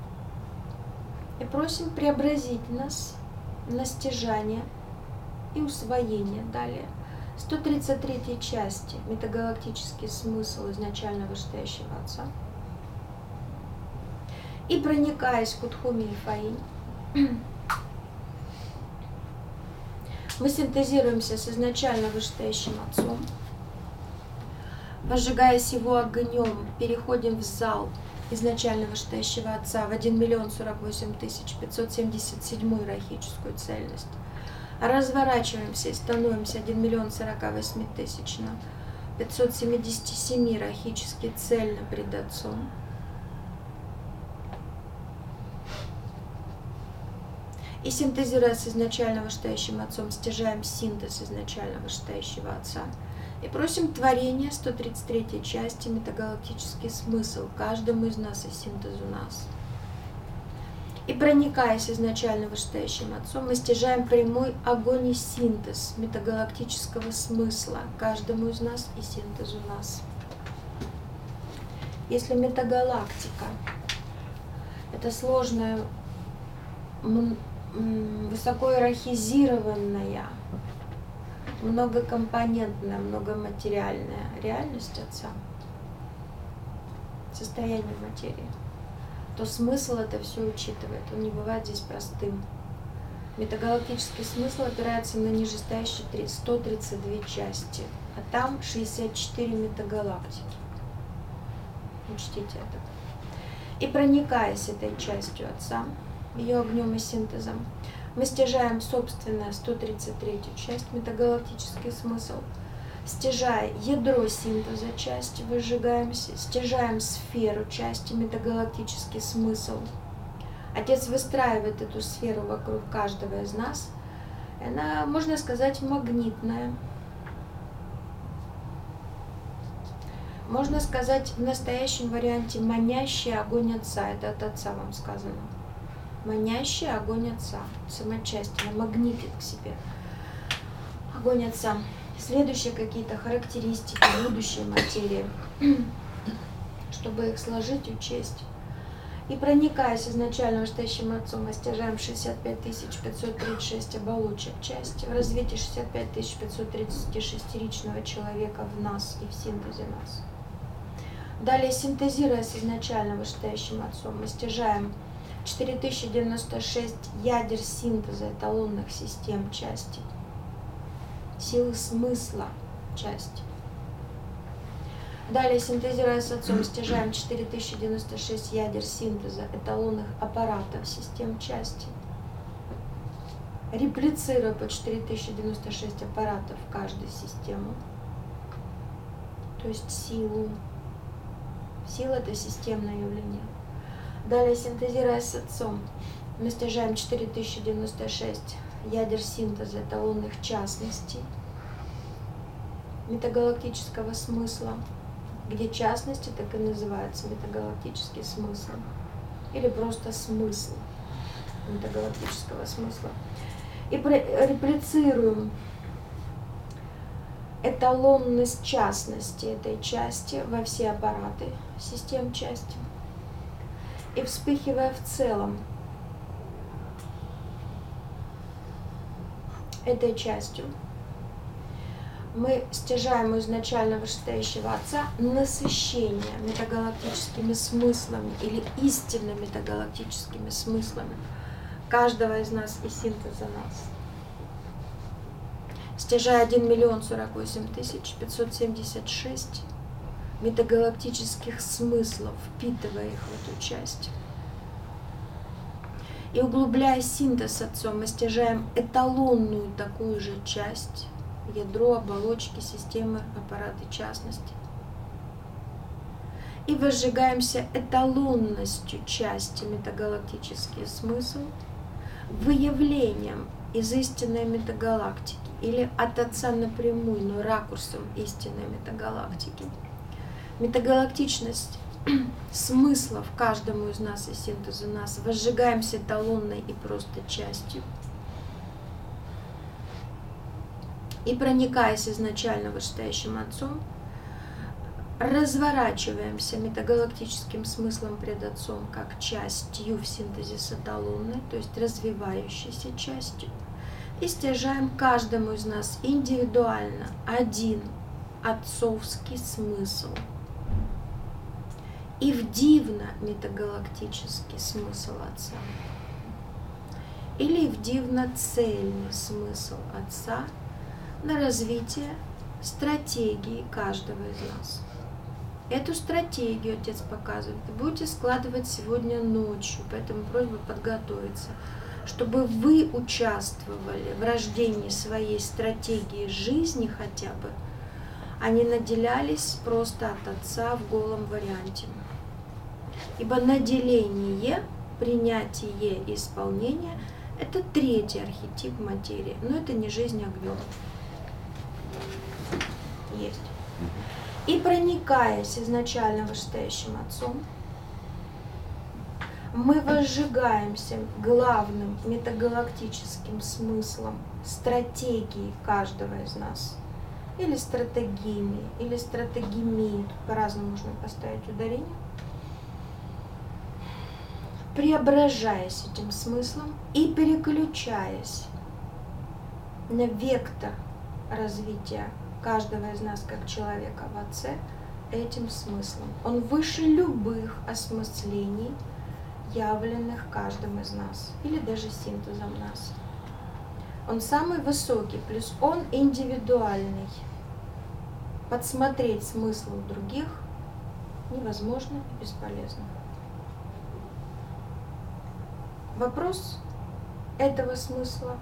И просим преобразить нас на стяжание и усвоение далее сто тридцать третьей части метагалактический смысл изначально вышестоящего Отца. И проникаясь Кутхуми и Фаинь, мы синтезируемся с изначально вышестоящим Отцом. Возжигаясь его огнем, переходим в зал изначально вышестоящего Отца в один миллион сорок восемь тысяч пятьсот семьдесят седьмую иерархическую цельность. Разворачиваемся и становимся один миллион сорок восемь тысяч на пятьсот семьдесят семь иерархически цельно пред Отцом. И синтезируя с изначально вышестоящим Отцом, стяжаем синтез изначально вышестоящего Отца. И просим творения сто тридцать третьей части метагалактический смысл каждому из нас и синтезу нас. И проникаясь изначально вышестоящим Отцом, мы стяжаем прямой огонь и синтез метагалактического смысла каждому из нас и синтезу нас. Если метагалактика — это сложная, высоко иерархизированная, многокомпонентная, многоматериальная реальность Отца, состояние материи, то смысл это все учитывает. Он не бывает здесь простым. Метагалактический смысл опирается на нижестоящие сто тридцать две части, а там шестьдесят четыре метагалактики. Учтите это. И проникаясь этой частью Отца, ее огнем и синтезом, мы стяжаем собственную сто тридцать третью часть, метагалактический смысл, стяжая ядро синтеза части, выжигаемся, стяжаем сферу части, метагалактический смысл. Отец выстраивает эту сферу вокруг каждого из нас. Она, можно сказать, магнитная. Можно сказать, в настоящем варианте манящий огонь Отца. Это от Отца вам сказано. Манящий огонь Отца. Сама часть, она магнитит к себе. Огонь Отца. Следующие какие-то характеристики будущей материи, чтобы их сложить, учесть. И проникаясь изначально вышестоящим Отцом, мы стяжаем шестьдесят пять тысяч пятьсот тридцать шесть оболочек части, в развитии шестьдесят пять тысяч пятьсот тридцать шестиричного человека в нас и в синтезе нас. Далее, синтезируя с изначально вышестоящим Отцом, мы стяжаем четыре тысячи девяносто шесть ядер синтеза эталонных систем части, силы смысла части. Далее, синтезируя с Отцом, стяжаем четыре тысячи девяносто шесть ядер синтеза эталонных аппаратов систем части. Реплицируя по четыре тысячи девяносто шесть аппаратов в каждую систему, то есть силу. Сила – это системное явление. Далее, синтезируя с Отцом, мы стяжаем четыре тысячи девяносто шесть ядер синтеза эталонных частностей, метагалактического смысла, где частности так и называется метагалактический смысл, или просто смысл метагалактического смысла. И реплицируем эталонность частности этой части во все аппараты систем части. И вспыхивая в целом этой частью, мы стяжаем у изначально вышестоящего Отца насыщение метагалактическими смыслами или истинно метагалактическими смыслами каждого из нас и синтеза нас. Стяжая один миллион сорок восемь тысяч пятьсот семьдесят шесть метагалактических смыслов, впитывая их в эту часть. И углубляя синтез с Отцом, мы стяжаем эталонную такую же часть, ядро, оболочки, системы, аппараты частности. И возжигаемся эталонностью части метагалактический смысл, выявлением из истинной метагалактики или от Отца напрямую, но ракурсом истинной метагалактики. Метагалактичность смысла в каждому из нас и синтеза нас возжигаемся эталонной и просто частью. И проникаясь изначально вышестоящим Отцом, разворачиваемся метагалактическим смыслом пред Отцом как частью в синтезе с эталонной, то есть развивающейся частью, и стяжаем каждому из нас индивидуально один отцовский смысл и в дивно метагалактический смысл Отца, или в дивно цельный смысл Отца на развитие стратегии каждого из нас. Эту стратегию Отец показывает. Вы будете складывать сегодня ночью, поэтому просьба подготовиться, чтобы вы участвовали в рождении своей стратегии жизни хотя бы, а не наделялись просто от Отца в голом варианте. Ибо наделение, принятие и исполнение – это третий архетип материи, но это не жизнь огнем. Есть. И проникаясь изначально вышестоящим Отцом, мы возжигаемся главным метагалактическим смыслом стратегии каждого из нас, или стратегиями, или стратегемией, по-разному можно поставить ударение, преображаясь этим смыслом и переключаясь на вектор развития каждого из нас как человека в Отце этим смыслом. Он выше любых осмыслений, явленных каждым из нас, или даже синтезом нас. Он самый высокий, плюс он индивидуальный. Подсмотреть смысл у других невозможно и бесполезно. Вопрос этого смысла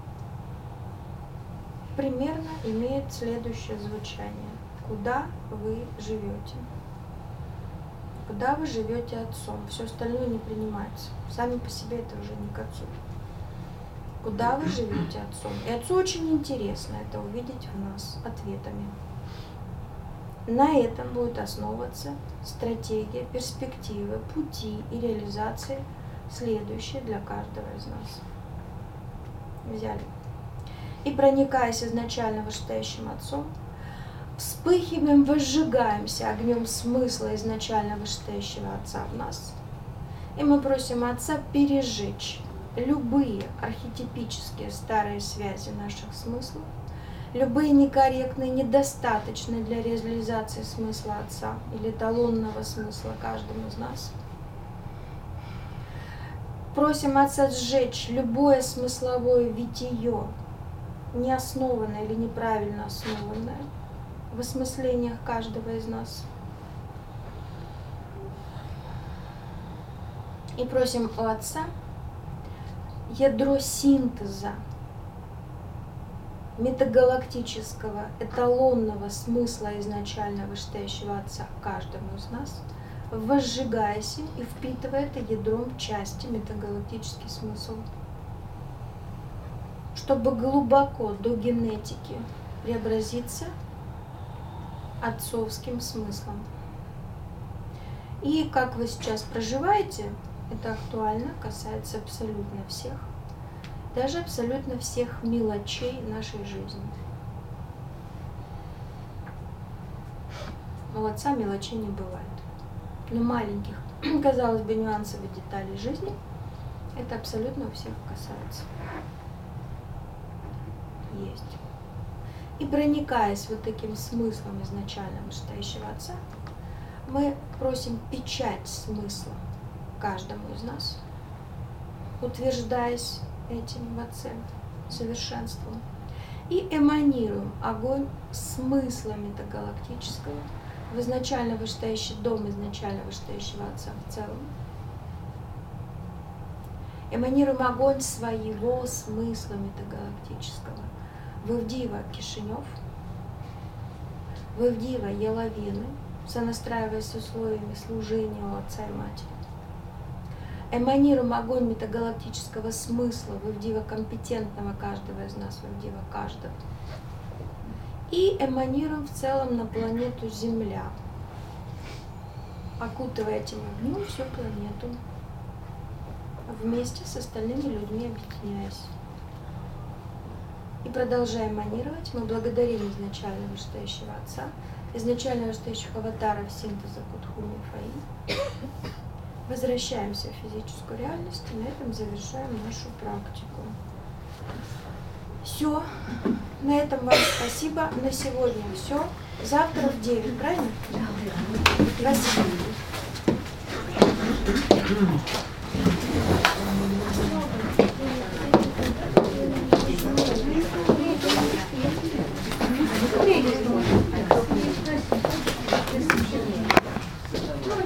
примерно имеет следующее звучание. Куда вы живете? Куда вы живете отцом? Все остальное не принимается. Сами по себе это уже не к отцу. Куда вы живете отцом? И отцу очень интересно это увидеть в нас ответами. На этом будет основываться стратегия, перспективы, пути и реализации, следующие для каждого из нас. Взяли. И проникаясь изначально вышестоящим отцом, вспыхиваем, возжигаемся огнем смысла изначально вышестоящего отца в нас. И мы просим отца пережечь любые архетипические старые связи наших смыслов, любые некорректные, недостаточные для реализации смысла отца или эталонного смысла каждому из нас. Просим отца сжечь любое смысловое витие, неоснованное или неправильно основанное в осмыслениях каждого из нас. И просим у отца ядро синтеза метагалактического эталонного смысла изначально вышестоящего отца каждому из нас, возжигаясь и впитывая это ядром части метагалактический смысл, чтобы глубоко до генетики преобразиться отцовским смыслом. И как вы сейчас проживаете, это актуально, касается абсолютно всех, даже абсолютно всех мелочей нашей жизни. У отца мелочей не бывает. Но маленьких, казалось бы, нюансов и деталей жизни, это абсолютно у всех касается. Есть. И проникаясь вот таким смыслом изначально вышестоящего отца, мы просим печать смысла каждому из нас, утверждаясь этим в отце совершенством, и эманируем огонь смысла метагалактического в изначально вышестоящий дом изначально вышестоящего отца в целом. Эманируем огонь своего смысла метагалактического в Ивдиева Кишинев, в Ивдиева Яловины, сонастраиваясь с условиями служения у отца и матери. Эманируем огонь метагалактического смысла в Ивдиева компетентного каждого из нас, в Ивдиева каждого. И эманируем в целом на планету Земля, окутывая этим огнем всю планету, вместе с остальными людьми объединяясь. И продолжая эманировать, мы благодарим изначально вышестоящего отца, изначально вышестоящих аватаров синтеза Кутхуми Фаи. Возвращаемся в физическую реальность и на этом завершаем нашу практику. Все. На этом вам спасибо. На сегодня все. Завтра в девять, правильно? Спасибо.